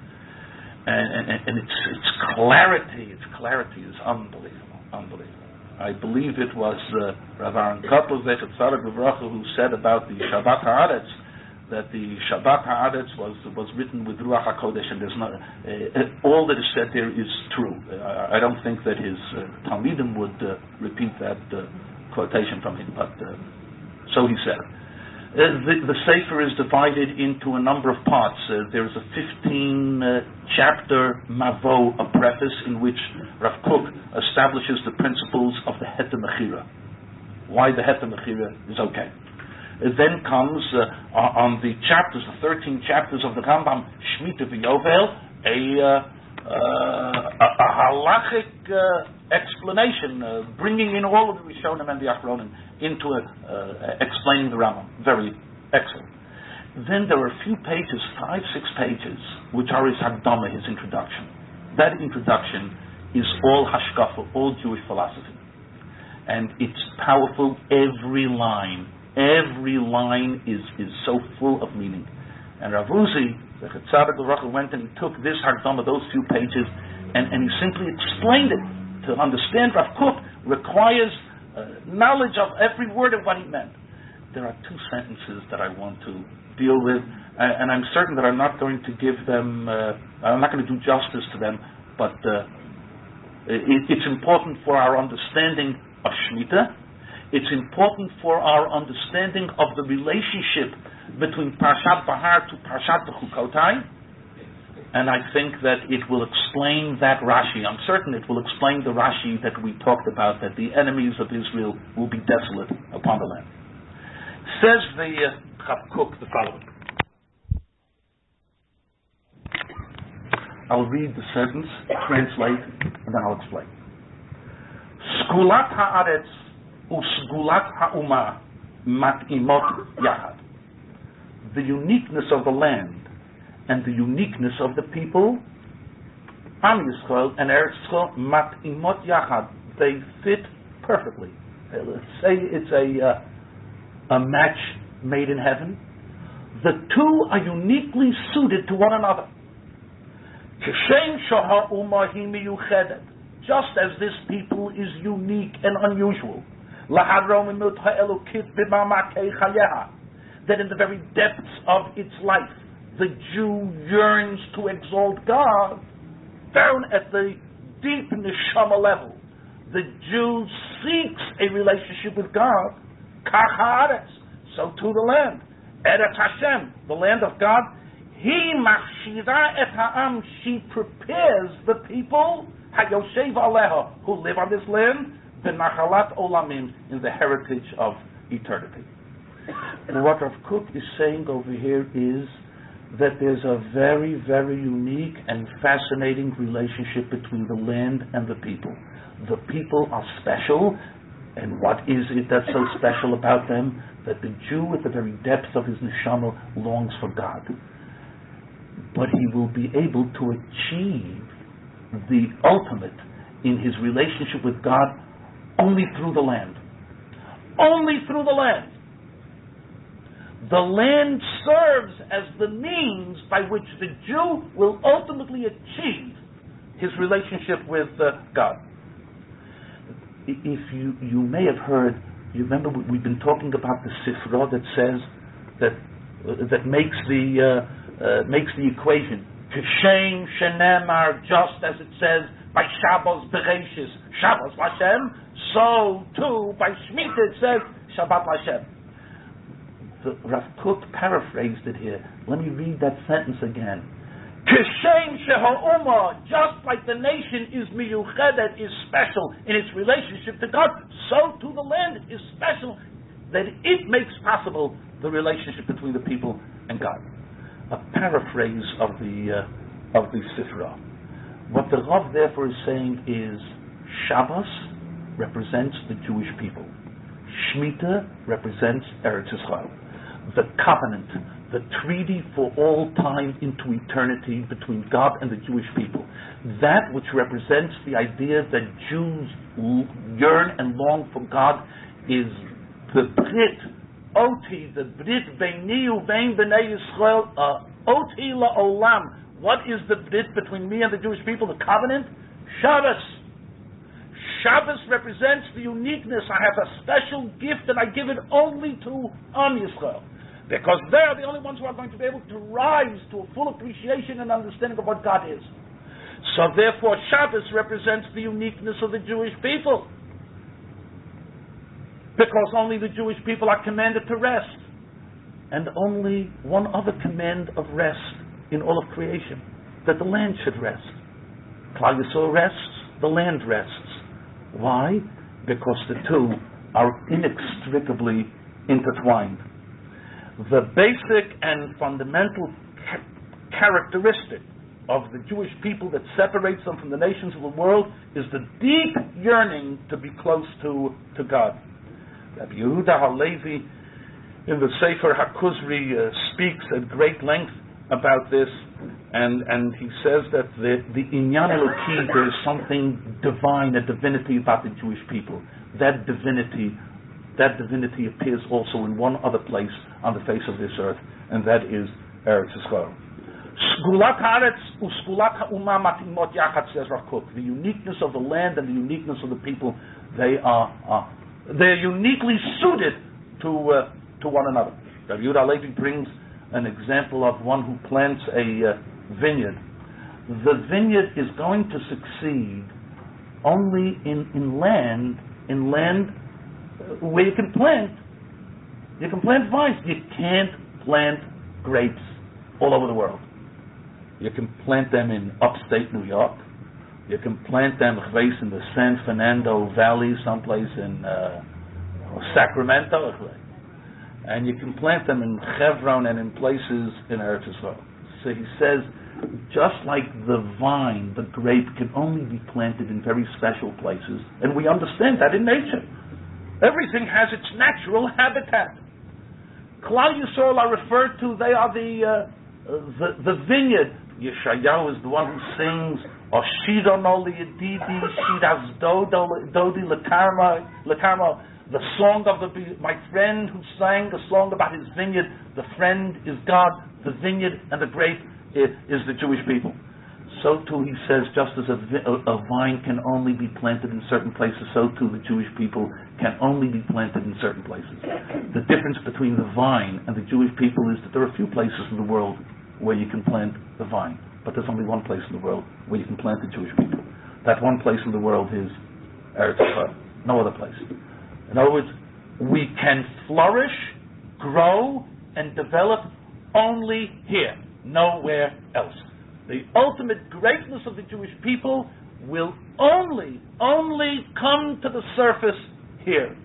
And its clarity is unbelievable. I believe it was Rav Aaron Kotler Zechet Tzadik L'Bracha who said about the Shabbat Haaretz that the Shabbat Haaretz was written with Ruach HaKodesh, and there's not all that is said there is true. I don't think that his Talmidim would repeat that quotation from him, but so he said. The Sefer is divided into a number of parts. There's a 15-chapter Mavo, a preface, in which Rav Kook establishes the principles of the Heter Mechira. Why the Heter Mechira is okay. It then comes on the chapters, the 13 chapters of the Rambam, Shemitah v'Yovel, a halachic explanation, bringing in all of the Rishonim and the Achronim into explaining the Rambam. Very excellent. Then there are a few pages, 5-6 pages, which are his Hakdama, his introduction. That introduction is all Hashkafa, all Jewish philosophy. And it's powerful. Every line is so full of meaning. And Rav Uzi, the Tzaddik L'Rachel, went and he took this Hagdama, those few pages, and he simply explained it. To understand Rav Kook requires knowledge of every word of what he meant. There are two sentences that I want to deal with, and I'm certain that I'm not going to give them, I'm not going to do justice to them, but it's important for our understanding of Shemitah. It's important for our understanding of the relationship between Parshat Bahar to Parshat Bechukotai, and I think that it will explain that Rashi. I'm certain it will explain the Rashi that we talked about, that the enemies of Israel will be desolate upon the land. Says the Rav Kook the following. I'll read the sentence, translate, and then I'll explain. Skulat haaretz usgulat haumah mat'imot yachad. The uniqueness of the land and the uniqueness of the people, Am Yisrael and Eretz Yisrael, mat'imot yachad. They fit perfectly. Let's say it's a match made in heaven. The two are uniquely suited to one another. Just as this people is unique and unusual, that in the very depths of its life, the Jew yearns to exalt God, down at the deep neshama level, the Jew seeks a relationship with God. So too the land, Eretz Hashem, the land of God. He machshira et ha'am, she prepares the people hayoshev aleha, who live on this land, v'nachalat olamim, in the heritage of eternity. What Rav Kook is saying over here is that there's a very, very unique and fascinating relationship between the land and the people. The people are special, and what is it that's so special about them? That the Jew, at the very depths of his neshama, longs for God. But he will be able to achieve the ultimate in his relationship with God only through the land. Only through the land. The land serves as the means by which the Jew will ultimately achieve his relationship with God. If you may have heard, you remember we've been talking about the Sifra that says that makes the equation. Kishem shenemar, just as it says by Shabbos Bereshis, Shabbos Lashem, so too by Shemitah it says Shabbat Lashem. Rav Kook paraphrased it here. Let me read that sentence again. Kishem sheha'umah, just like the nation is miyuchedet, is special in its relationship to God, so too the land is special, that it makes possible the relationship between the people and God. A paraphrase of the Sifra. What the Rav therefore is saying is Shabbos represents the Jewish people. Shemitah represents Eretz Yisrael. The covenant, the treaty for all time into eternity between God and the Jewish people. That which represents the idea that Jews yearn and long for God is the Brit, Oti, the Brit Beini Uvein B'nai Yisrael, Oti La'olam. What is the Brit between me and the Jewish people, the covenant? Shabbos. Shabbos represents the uniqueness. I have a special gift and I give it only to Am Yisrael. Because they are the only ones who are going to be able to rise to a full appreciation and understanding of what God is. So therefore Shabbos represents the uniqueness of the Jewish people. Because only the Jewish people are commanded to rest. And only one other command of rest in all of creation, that the land should rest. Klal Yisrael rests, the land rests. Why? Because the two are inextricably intertwined. The basic and fundamental characteristic of the Jewish people that separates them from the nations of the world is the deep yearning to be close to God. Rabbi Yehuda Halevi in the Sefer HaKuzri speaks at great length about this, and he says that the Inyan Eloki, there is something divine, a divinity about the Jewish people. That divinity appears also in one other place on the face of this earth, and that is Eretz Yisrael. Sgulat haaretz usgulat ha'umah matimot yachad, says Rav Kook. The uniqueness of the land and the uniqueness of the people, they're uniquely suited to one another. Rabbi Yehuda Halevi brings an example of one who plants a vineyard. The vineyard is going to succeed only in land where you can plant vines. You can't plant grapes all over the world. You can plant them in upstate New York. You can plant them in the San Fernando Valley, someplace in Sacramento, and you can plant them in Hebron and in places in Eretz Yisrael. So he says, just like the vine, the grape, can only be planted in very special places, and we understand that in nature. Everything has its natural habitat. Klal Yisrael are referred to; they are the vineyard. Yeshayahu is the one who sings, "Oshiro no liyadidi, shiras dodi lekarma." The song of my friend who sang the song about his vineyard. The friend is God. The vineyard and the grape is the Jewish people. So too, he says, just as a vine can only be planted in certain places, so too the Jewish people can only be planted in certain places. The difference between the vine and the Jewish people is that there are a few places in the world where you can plant the vine, but there's only one place in the world where you can plant the Jewish people. That one place in the world is Eretz Yisrael, no other place. In other words, we can flourish, grow, and develop only here, nowhere else. The ultimate greatness of the Jewish people will only come to the surface here.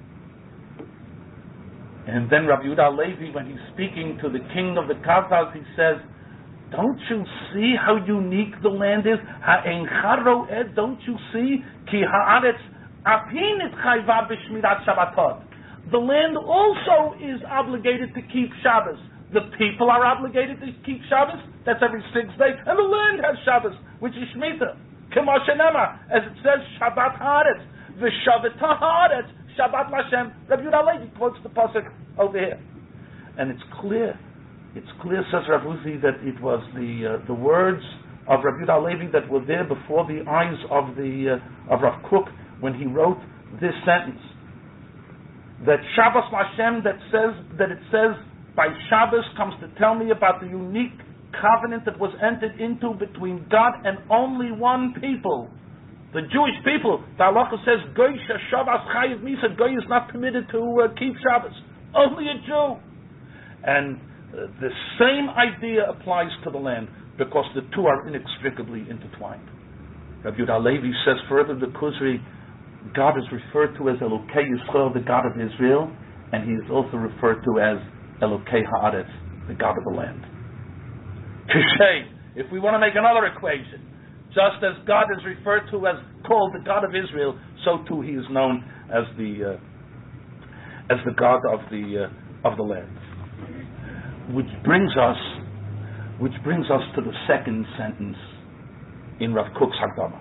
And then Rabbi Yehuda Halevi, when he's speaking to the king of the Kavkaz, he says, don't you see how unique the land is? Ha'en charo ed, don't you see? Ki ha'aretz apinit chayva b'shmirat Shabbatot. The land also is obligated to keep Shabbos. The people are obligated to keep Shabbos. That's every 6 days. And the land has Shabbos, which is Shemitah. Kemo shenema, as it says, Shabbat haaretz. V'shavata haaretz. Shabbat Lashem. Rabbi Yehuda Halevi quotes the pasuk over here, and it's clear. It's clear, says Rav Uzi, that it was the words of Rabbi Yehuda Halevi that were there before the eyes of Rav Kook when he wrote this sentence. That Shabbos Lashem, that it says by Shabbos, comes to tell me about the unique covenant that was entered into between God and only one people. The Jewish people. The halacha says, Goy Shabbos chayiv misa. Goy is not permitted to keep Shabbos. Only a Jew. And the same idea applies to the land, because the two are inextricably intertwined. Rabbi Yehuda Halevi says further, the Kuzri, God is referred to as Elokei Yisrael, the God of Israel, and he is also referred to as Elokei Haaretz, the God of the land. Kishay, if we want to make another equation, just as God is referred to as called the God of Israel, so too he is known as the God of the land. Which brings us to the second sentence in Rav Kook's Hakdama.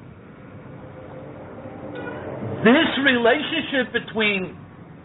This relationship between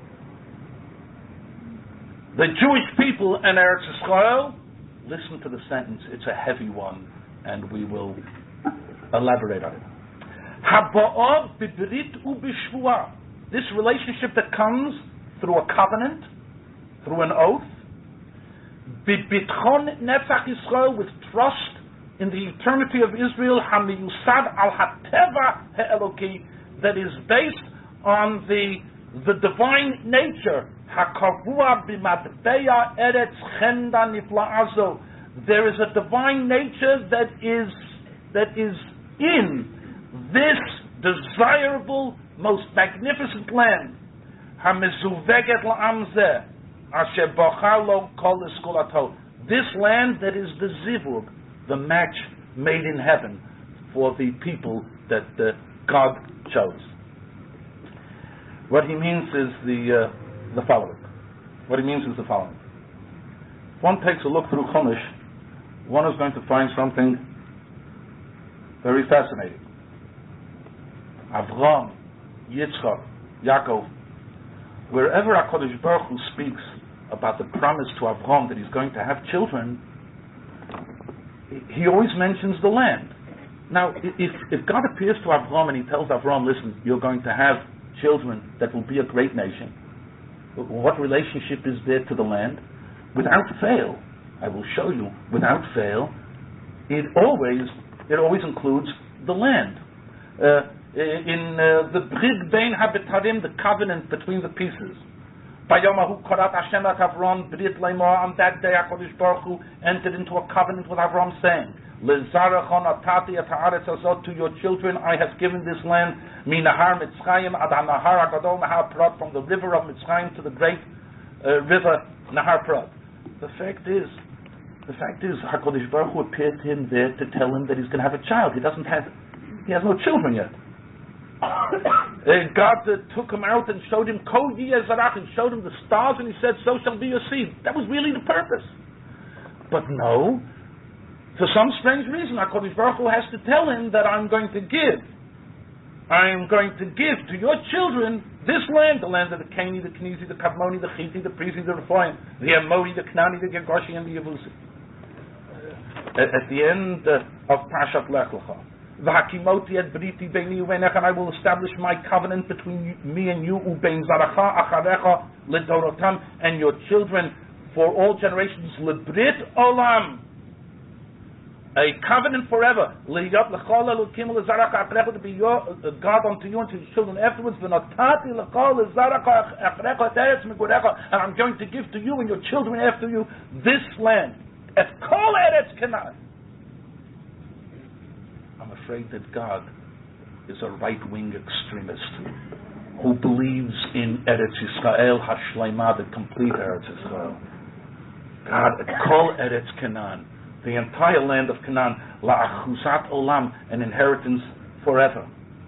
the Jewish people and Eretz Yisrael, listen to the sentence, it's a heavy one, and we will elaborate on it. Haba'ah b'brit u'b'shvuah. This relationship that comes through a covenant, through an oath, b'bitchon netzach Yisrael, with trust in the eternity of Israel, hamiyusad al hateva ha'eloki, that is based on the divine nature, hakavua b'matbeya eretz chenda nifla'azo. There is a divine nature that is in this desirable, most magnificent land. Hamizuveget la'am zeh, asher bochar lo kol eskulato. This land that is the zivug, the match made in heaven for the people that God chose. What he means is the following. What he means is the following. If one takes a look through Chumash, one is going to find something very fascinating. Avram, Yitzchak, Yaakov, wherever HaKadosh Baruch Hu speaks about the promise to Avram that he's going to have children, he always mentions the land. Now, if God appears to Avram and he tells Avram, listen, you're going to have children that will be a great nation, what relationship is there to the land? Without fail, I will show you, without fail, it always includes the land. In the Brit Bein HaBetarim, the covenant between the pieces. Bayomahu Korat Hashem at Avram Brit Leimor, on that day HaKadosh Baruch Hu entered into a covenant with Avram, saying, Lezarachon atati et haaretz azot, to your children I have given this land, Minahar Mitzrayim ad Nahar Agadol Nahar Prat, from the river of Mitzrayim to the great river Nahar Prat. The fact is, HaKadosh Baruch Hu appeared to him there to tell him that he's going to have a child. He has no children yet. God took him out and showed him Kol Yeh Zarach, and showed him the stars, and he said, so shall be your seed. That was really the purpose. But no, for some strange reason, HaKadosh Baruch Hu has to tell him that I'm going to give to your children this land, the land of the Keni, the Kenizi, the Kadmoni, the Chiti, the Prizi, the Rephaim, the Amori, the Knani, the Gergoshi, and the Yevusi. At the end of Parashat Lech Lecha, V'hakimoti et briti beini uvenecha, and I will establish my covenant between me and you, ubein zaracha acharecha ledorotam, and your children for all generations, lebrit olam, a covenant forever, liyot lechol elokim lezaracha acharecha, to be your God unto you and to your children afterwards, v'notati lechol lezaracha acharecha et eretz megurecha, and I'm going to give to you and your children after you this land, et kol eretz Canaan. I'm afraid that God is a right-wing extremist who believes in Eretz Yisrael Hashleima, the complete Eretz Yisrael. God, Kol Eretz Canaan, the entire land of Canaan, La'achuzat Olam, an inheritance forever.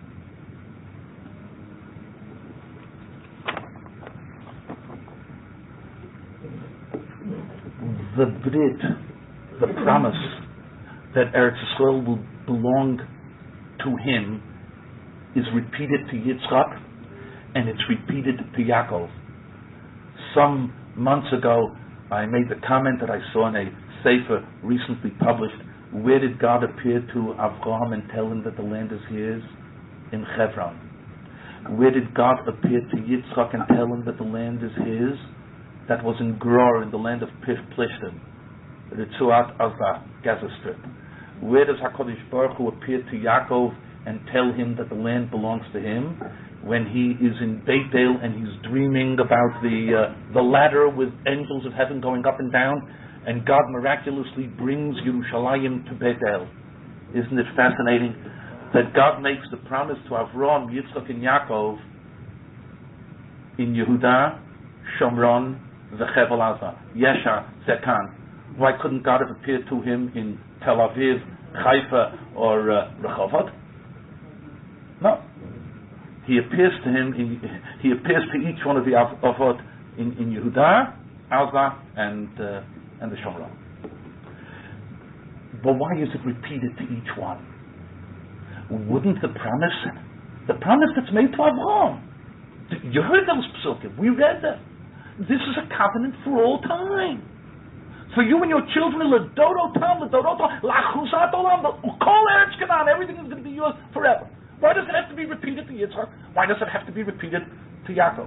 The Brit, the promise that Eretz Yisrael will belong to him, is repeated to Yitzchak, and it's repeated to Yaakov. Some months ago, I made the comment that I saw in a sefer recently published. Where did God appear to Avraham and tell him that the land is his? In Hebron. Where did God appear to Yitzchak and tell him that the land is his? That was in Gror, in the land of Plishtim, Ritzuat Azah, Gaza Strip. Where does HaKadosh Baruch Hu appear to Yaakov and tell him that the land belongs to him? When he is in Beit El and he's dreaming about the ladder with angels of heaven going up and down, and God miraculously brings Yerushalayim to Beit El. Isn't it fascinating that God makes the promise to Avram, Yitzchak, and Yaakov in Yehuda, Shomron, V'chevel Aza, Yesha, Zekan? Why couldn't God have appeared to him in Tel Aviv, Haifa, or Rehovot? No. He appears to him. He appears to each one of the Avot in Yehuda, Alza, and the Shomron. But why is it repeated to each one? Wouldn't the promise that's made to Avraham? You heard those psukim. We read them. This is a covenant for all time. For you and your children, everything is going to be yours forever. Why does it have to be repeated to Yitzchak? Why does it have to be repeated to Yaakov?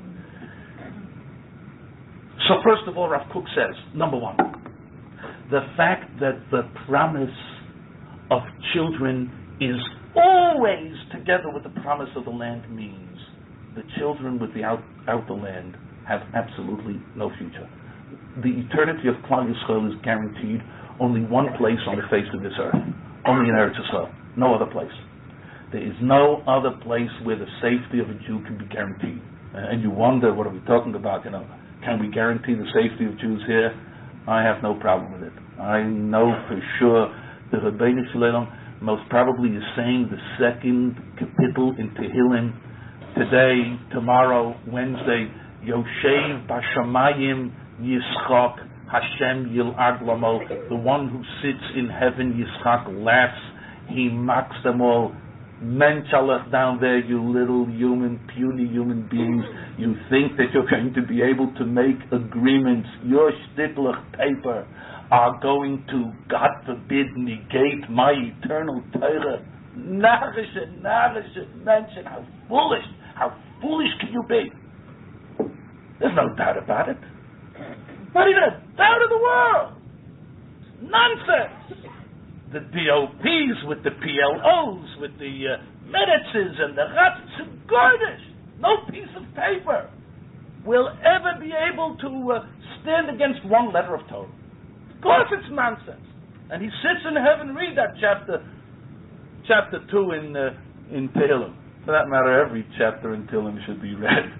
So first of all, Rav Kook says, number one, the fact that the promise of children is always together with the promise of the land means the children without the land have absolutely no future. The eternity of Klal Yisrael is guaranteed only one place on the face of this earth, only in Eretz Yisrael, no other place. There is no other place where the safety of a Jew can be guaranteed. And you wonder, what are we talking about? Can we guarantee the safety of Jews here? I have no problem with it. I know for sure that Rabbeinu Shalom most probably is saying the second kapitel in Tehillim today, tomorrow, Wednesday, Yoshev Bashamayim Yitzchak Hashem Yil'ad Lamo, the one who sits in heaven, Yitzchak laughs, he mocks them all. Menchalach down there, you little puny human beings, you think that you're going to be able to make agreements, your shtiklach paper. are going to, God forbid, negate my eternal Torah. Narrische Menschen, how foolish can you be? There's no doubt about it. Not even a doubt in the world. Nonsense. The DOPs with the PLOs, with the Medicis and the Ratzis and Gordish. No piece of paper will ever be able to stand against one letter of Torah. Of course it's nonsense. And he sits in heaven, read that chapter 2 in Tehillim. For that matter, every chapter in Tehillim should be read.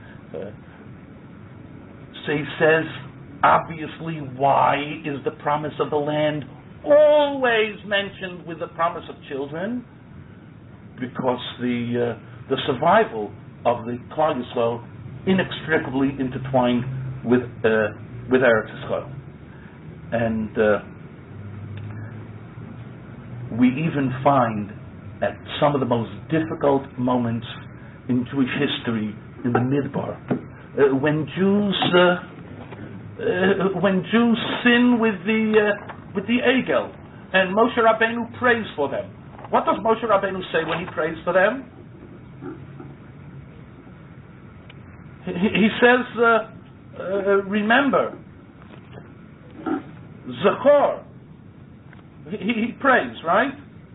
So he says, obviously, why is the promise of the land always mentioned with the promise of children? Because the survival of the Klal Yisrael inextricably intertwined with Eretz Yisrael. And we even find at some of the most difficult moments in Jewish history in the Midbar, when Jews sin with the Egel, and Moshe Rabbeinu prays for them. What does Moshe Rabbeinu say when he prays for them? He says, remember, Zachor. He prays, right?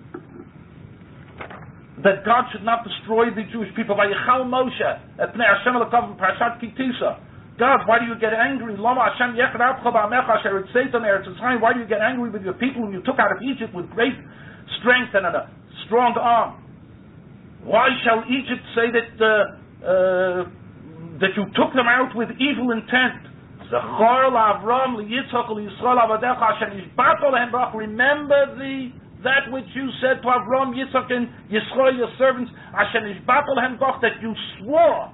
That God should not destroy the Jewish people. Vayichal Moshe et pnei Hashem elakav parashat Kitisa. God, why do you get angry? Lama Hashem yechrabcha ba'amecha asher etzeitam eretz Yisrael. Why do you get angry with your people whom you took out of Egypt with great strength and a strong arm? Why shall Egypt say that you took them out with evil intent? Remember that which you said to Avram, Yitzchak, and Yisrael, your servants, that you swore,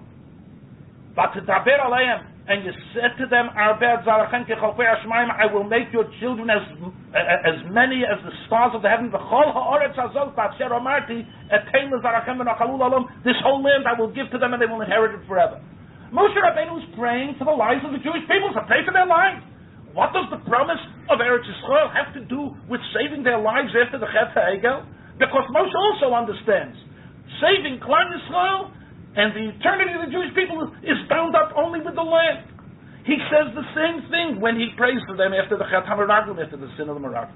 and you said to them, I will make your children as many as the stars of the heaven. This whole land I will give to them, and they will inherit it forever. Moshe Rabbeinu is praying for the lives of the Jewish people, so pray for their lives. What does the promise of Eretz Yisrael have to do with saving their lives after the Chet HaEgel? Because Moshe also understands saving Klal Yisrael and the eternity of the Jewish people is bound up only with the land. He says the same thing when he prays for them after the Chet HaMeraglim, after the sin of the Meraglim.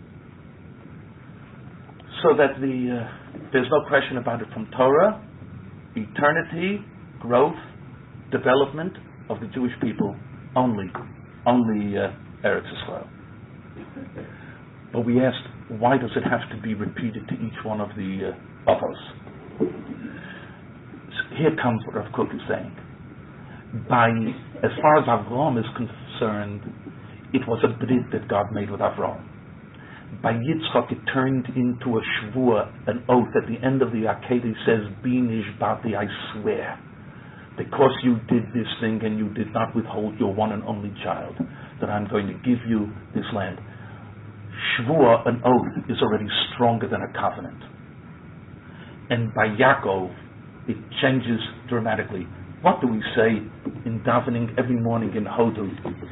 So that there's no question about it from Torah, eternity, growth, development of the Jewish people, only Eretz Yisrael. But we asked, why does it have to be repeated to each one of the us? Here comes what Rav Kook is saying. As far as Avram is concerned, it was a brit that God made with Avram. By Yitzchak, it turned into a shvua, an oath. At the end of the Akedah, he says, Bi nishbati, I swear. Because you did this thing and you did not withhold your one and only child, that I'm going to give you this land. Shvua, an oath, is already stronger than a covenant. And by Yaakov, it changes dramatically. What do we say in davening every morning in Hodu?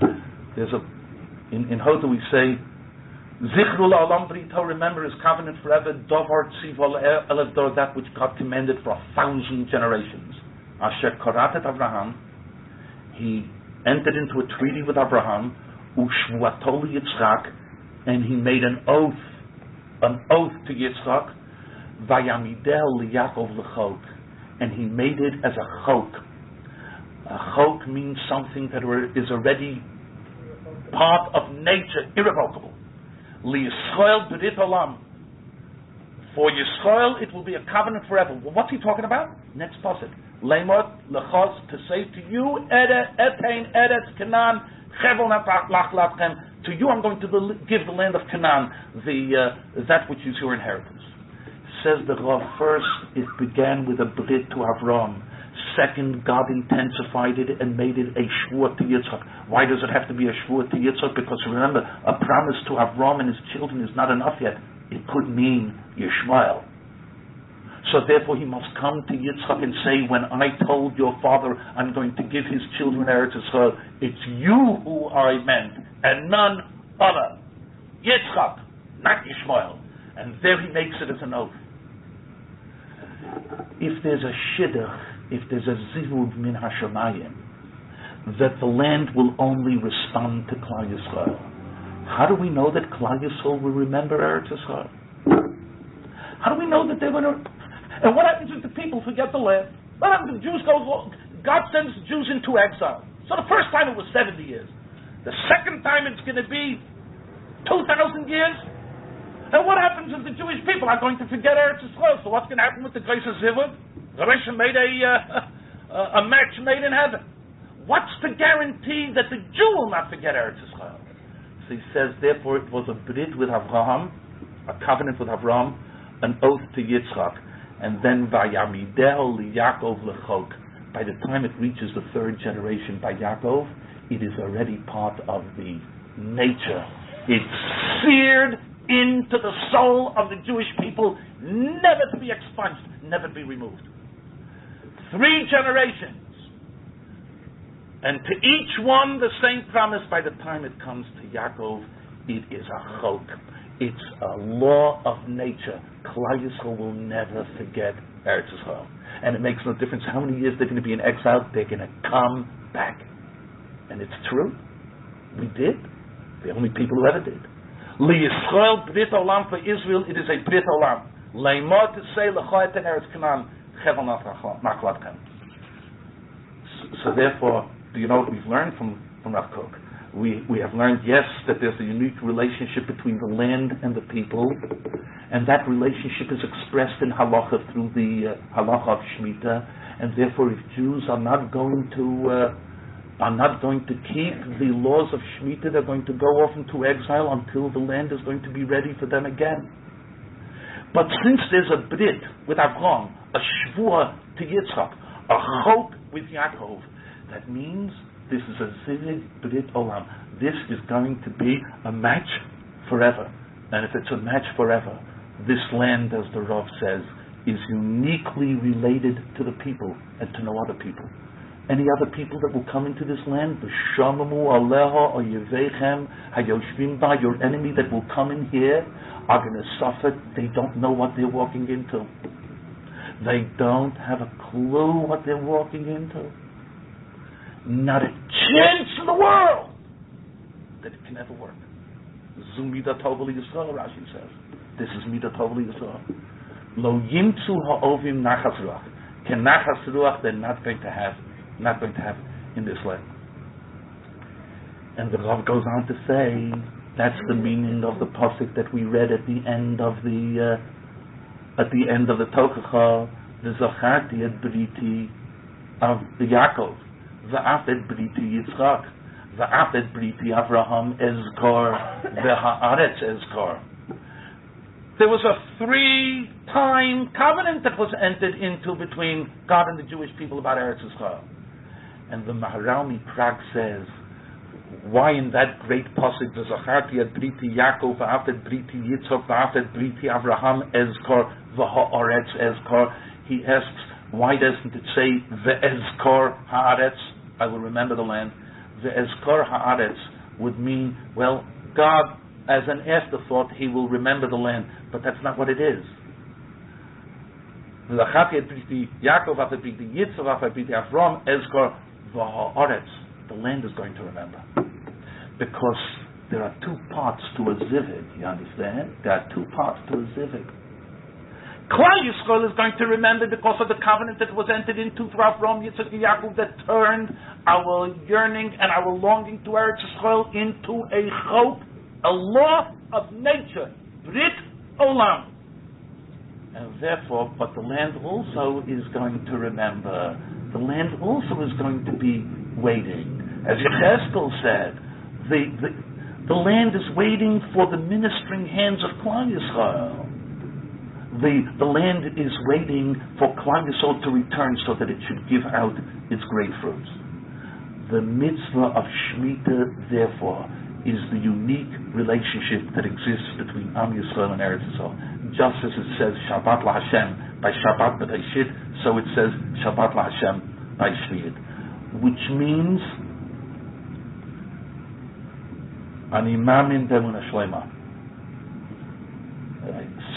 In Hodu we say, Zichru la'olam brito, remember his covenant forever, Dovar tzivol elef dor, that which God commanded for 1,000 generations. Asher Koratet Abraham, he entered into a treaty with Abraham, Ushvuato Yitzchak, and he made an oath to Yitzchak, Vayamidel liYaakov l'chok, and he made it as a chok. A chok means something that is already part of nature, irrevocable. LiYisrael b'rit olam. For Yisrael, it will be a covenant forever. Well, what's he talking about? Next pasuk. Lemot lechos, to say to you, etein eretz Canaan, chevel lach lachem. To you, I'm going to give the land of Canaan, that which is your inheritance. Says the Rav, first it began with a brit to Avram. Second, God intensified it and made it a shvur to Yitzchak. Why does it have to be a shvur to Yitzchak? Because remember, a promise to Avram and his children is not enough yet. It could mean Yishmael. So therefore he must come to Yitzchak and say, when I told your father I'm going to give his children Eretz Yisrael, it's you who I meant, and none other. Yitzchak, not Yishmael. And there he makes it as an oath. If there's a shidduch, if there's a zivud min hashamayim, that the land will only respond to Klal Yisrael, how do we know that Klal Yisrael will remember Eretz Yisrael? How do we know that they're going to... And what happens if the people forget the land? What happens if Jews go... God sends Jews into exile. So the first time it was 70 years. The second time it's going to be 2,000 years. And what happens if the Jewish people are going to forget Eretz Yisrael? So what's going to happen with the Grace of Zivud? The Risha made a match made in heaven. What's the guarantee that the Jew will not forget Eretz Yisrael? So he says, therefore, it was a brit with Avraham, a covenant with Avraham, an oath to Yitzchak, and then Vayamidel Yaakov lechok. By the time it reaches the third generation by Yaakov, it is already part of the nature. It's seared into the soul of the Jewish people, never to be expunged, never to be removed. 3 generations. And to each one the same promise. By the time it comes to Yaakov, it is a chok. It's a law of nature. Klal Yisrael will never forget Eretz Yisrael. And it makes no difference how many years they're going to be in exile, they're going to come back. And it's true. We did. The only people who ever did. Li Yisrael Brit Olam, for Israel, it is a Brit Olam. Leimor to say Lechoet en Eretz Canaan, Chevel Nachlatchem. So therefore, do you know what we've learned from Rav Kook? We have learned, yes, that there's a unique relationship between the land and the people, and that relationship is expressed in halacha through the halacha of Shemitah, and therefore if Jews are not going to keep the laws of Shemitah, they're going to go off into exile until the land is going to be ready for them again. But since there's a brit with Avraham, a shvua to Yitzchak, a chok with Yaakov, that means this is a zivid brit olam. This is going to be a match forever. And if it's a match forever, this land, as the Rav says, is uniquely related to the people and to no other people. Any other people that will come into this land, B'shamamu aleha or yevechem hayoshvim ba, your enemy that will come in here, are going to suffer. They don't know what they're walking into. They don't have a clue what they're walking into. Not a chance in the world that it can ever work. Zu midat tov Yisrael, Rashi says. This is midat tov Yisrael. Lo yimtzu ha'ovim nachas ruach. Can nachas ruach they're not going to have in this land. And the Rav goes on to say that's the meaning of the pasuk that we read at the end of the Tochacha, the Zacharti et Briti of the Yaakov. V'af et Briti Yitzchak, v'af et Briti Avraham Ezkor, v'ha'aretz Ezkor. There was a 3-time covenant that was entered into between God and the Jewish people about Eretz Yisrael. And the Maharalmi Prague says, why in that great pasuk, the Zacharti et Briti Yaakov, v'af et Briti Yitzchak, v'af et Briti Avraham Ezkor, v'ha'aretz Ezkor, he asks, why doesn't it say ve'ezkor ha'aretz? I will remember the land. Ve'ezkor ha'aretz would mean, well, God, as an afterthought, He will remember the land, but that's not what it is. The land is going to remember, because there are 2 parts to a zivid. You understand? There are 2 parts to a zivid. Klal Yisrael is going to remember because of the covenant that was entered into through Avraham, Yitzchak, and Yaakov, that turned our yearning and our longing to Eretz Yisrael into a chok, a law of nature, Brit Olam. And therefore, but the land also is going to remember. The land also is going to be waiting. As Yechezkel said, the land is waiting for the ministering hands of Klal Yisrael. The land is waiting for Klal Yisrael to return so that it should give out its great fruits. The mitzvah of Shemitah, therefore, is the unique relationship that exists between Am Yisrael and Eretz Yisrael. Just as it says Shabbat LaHashem by Shabbat B'Reishit, so it says Shabbat LaHashem by Shvi'it, which means Ani Mamin B'Emunah Shlema.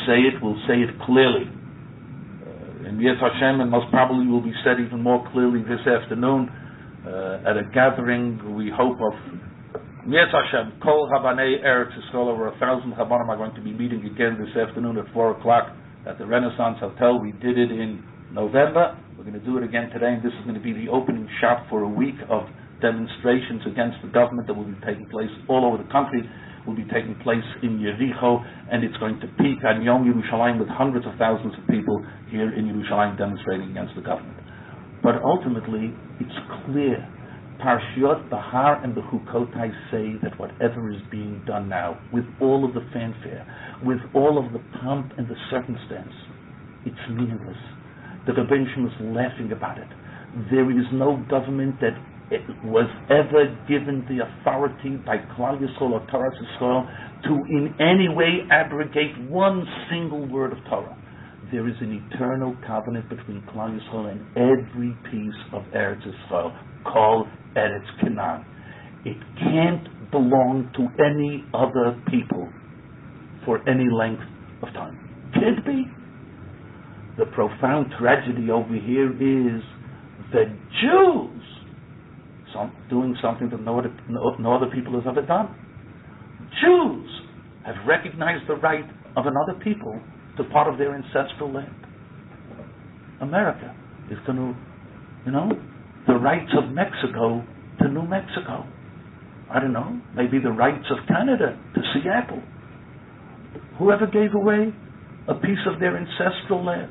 say it, we'll say it clearly. And Yetz Hashem, and most probably will be said even more clearly this afternoon at a gathering we hope of. Yetz Hashem, Kol Habanei Eretz Yisrael, over 1,000 Chabanim are going to be meeting again this afternoon at 4 o'clock at the Renaissance Hotel. We did it in November. We're going to do it again today, and this is going to be the opening shot for a week of demonstrations against the government that will be taking place all over the country. Will be taking place in Yericho, and it's going to peak on Yom Yerushalayim with hundreds of thousands of people here in Yerushalayim demonstrating against the government. But ultimately, it's clear. Parshiot Bahar and the Chukotai say that whatever is being done now, with all of the fanfare, with all of the pomp and the circumstance, it's meaningless. The Rebbeinu Shem is laughing about it. There is no government that was ever given the authority by Klal Yisrael or Torah Yisrael to in any way abrogate one single word of Torah. There is an eternal covenant between Klal Yisrael and every piece of Eretz Yisrael called Eretz Canaan. It can't belong to any other people for any length of time. Can't be. The profound tragedy over here is the Jews doing something that no other people has ever done. Jews have recognized the right of another people to part of their ancestral land. America is going to, the rights of Mexico to New Mexico. I don't know, maybe the rights of Canada to Seattle. Whoever gave away a piece of their ancestral land,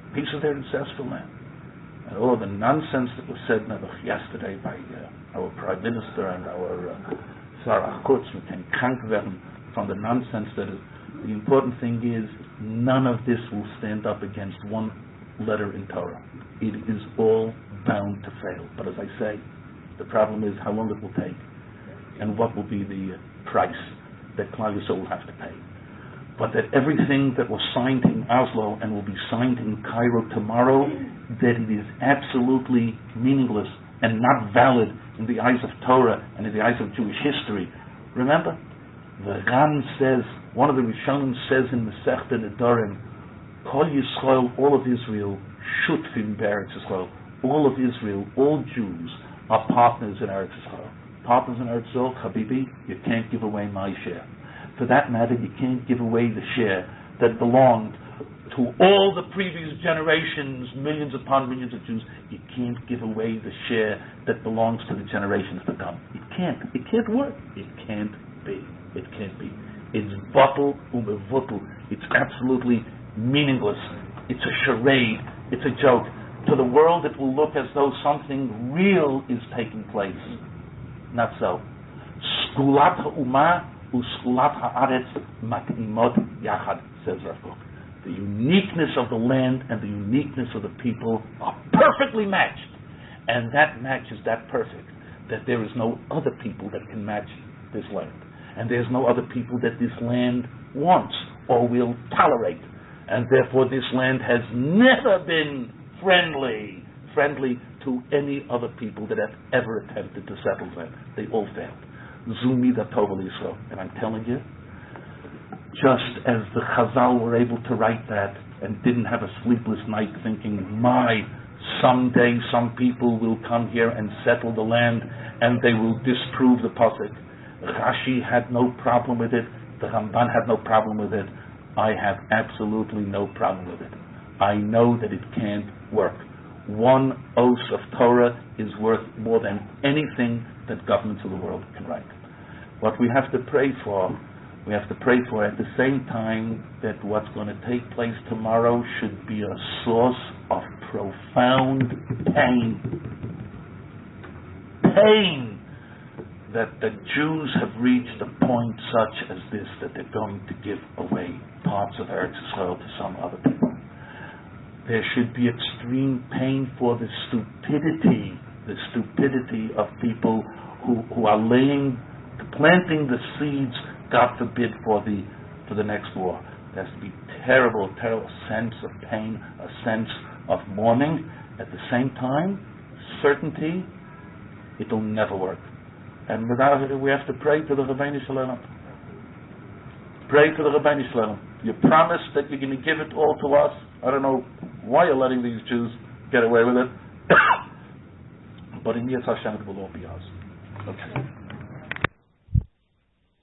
and all the nonsense that was said yesterday by our Prime Minister and our Sarah Chutz, we can conquer them from the nonsense that is. The important thing is none of this will stand up against one letter in Torah. It is all bound to fail. But as I say, the problem is how long it will take and what will be the price that Klal Yisrael will have to pay. But that everything that was signed in Oslo and will be signed in Cairo tomorrow, that it is absolutely meaningless and not valid in the eyes of Torah and in the eyes of Jewish history. Remember, the Ran says, one of the Rishonim says in Masechta Nedarim, Kol Yisrael, all of Israel, Shutfim Be'eretz Yisrael, all of Israel, all Jews are partners in Eretz Yisrael. Partners in Eretz Yisrael, Habibi, you can't give away my share. For that matter, you can't give away the share that belonged to all the previous generations, millions upon millions of Jews. You can't give away the share that belongs to the generations to come. It can't. It can't work. It can't be. It can't be. It's batel umevutel. It's absolutely meaningless. It's a charade. It's a joke. To the world, it will look as though something real is taking place. Not so. Skulat ha'umah Uskulat ha'aretz mat'imot yachad, says Rav Kook. The uniqueness of the land and the uniqueness of the people are perfectly matched. And that match is that perfect that there is no other people that can match this land. And there's no other people that this land wants or will tolerate. And therefore this land has never been friendly to any other people that have ever attempted to settle there. They all failed. Zumida Tova Yisrael. And I'm telling you, just as the Chazal were able to write that and didn't have a sleepless night thinking, someday some people will come here and settle the land and they will disprove the pasuk. Rashi had no problem with it. The Ramban had no problem with it. I have absolutely no problem with it. I know that it can't work. One os of Torah is worth more than anything that governments of the world can write. What we have to pray for at the same time that what's going to take place tomorrow should be a source of profound pain. Pain that the Jews have reached a point such as this, that they're going to give away parts of Eretz Yisrael to some other people. There should be extreme pain for the stupidity of people who are planting the seeds, God forbid, for the next war. There has to be terrible sense of pain, a sense of mourning. At the same time, certainty, it'll never work. And without it, we have to pray to the Rebbeinu Shalom. pray to the Rebbeinu Shalom. You promised that you're going to give it all to us. I don't know why you're letting these Jews get away with it. But in Yetz Hashem it will all be ours. Okay.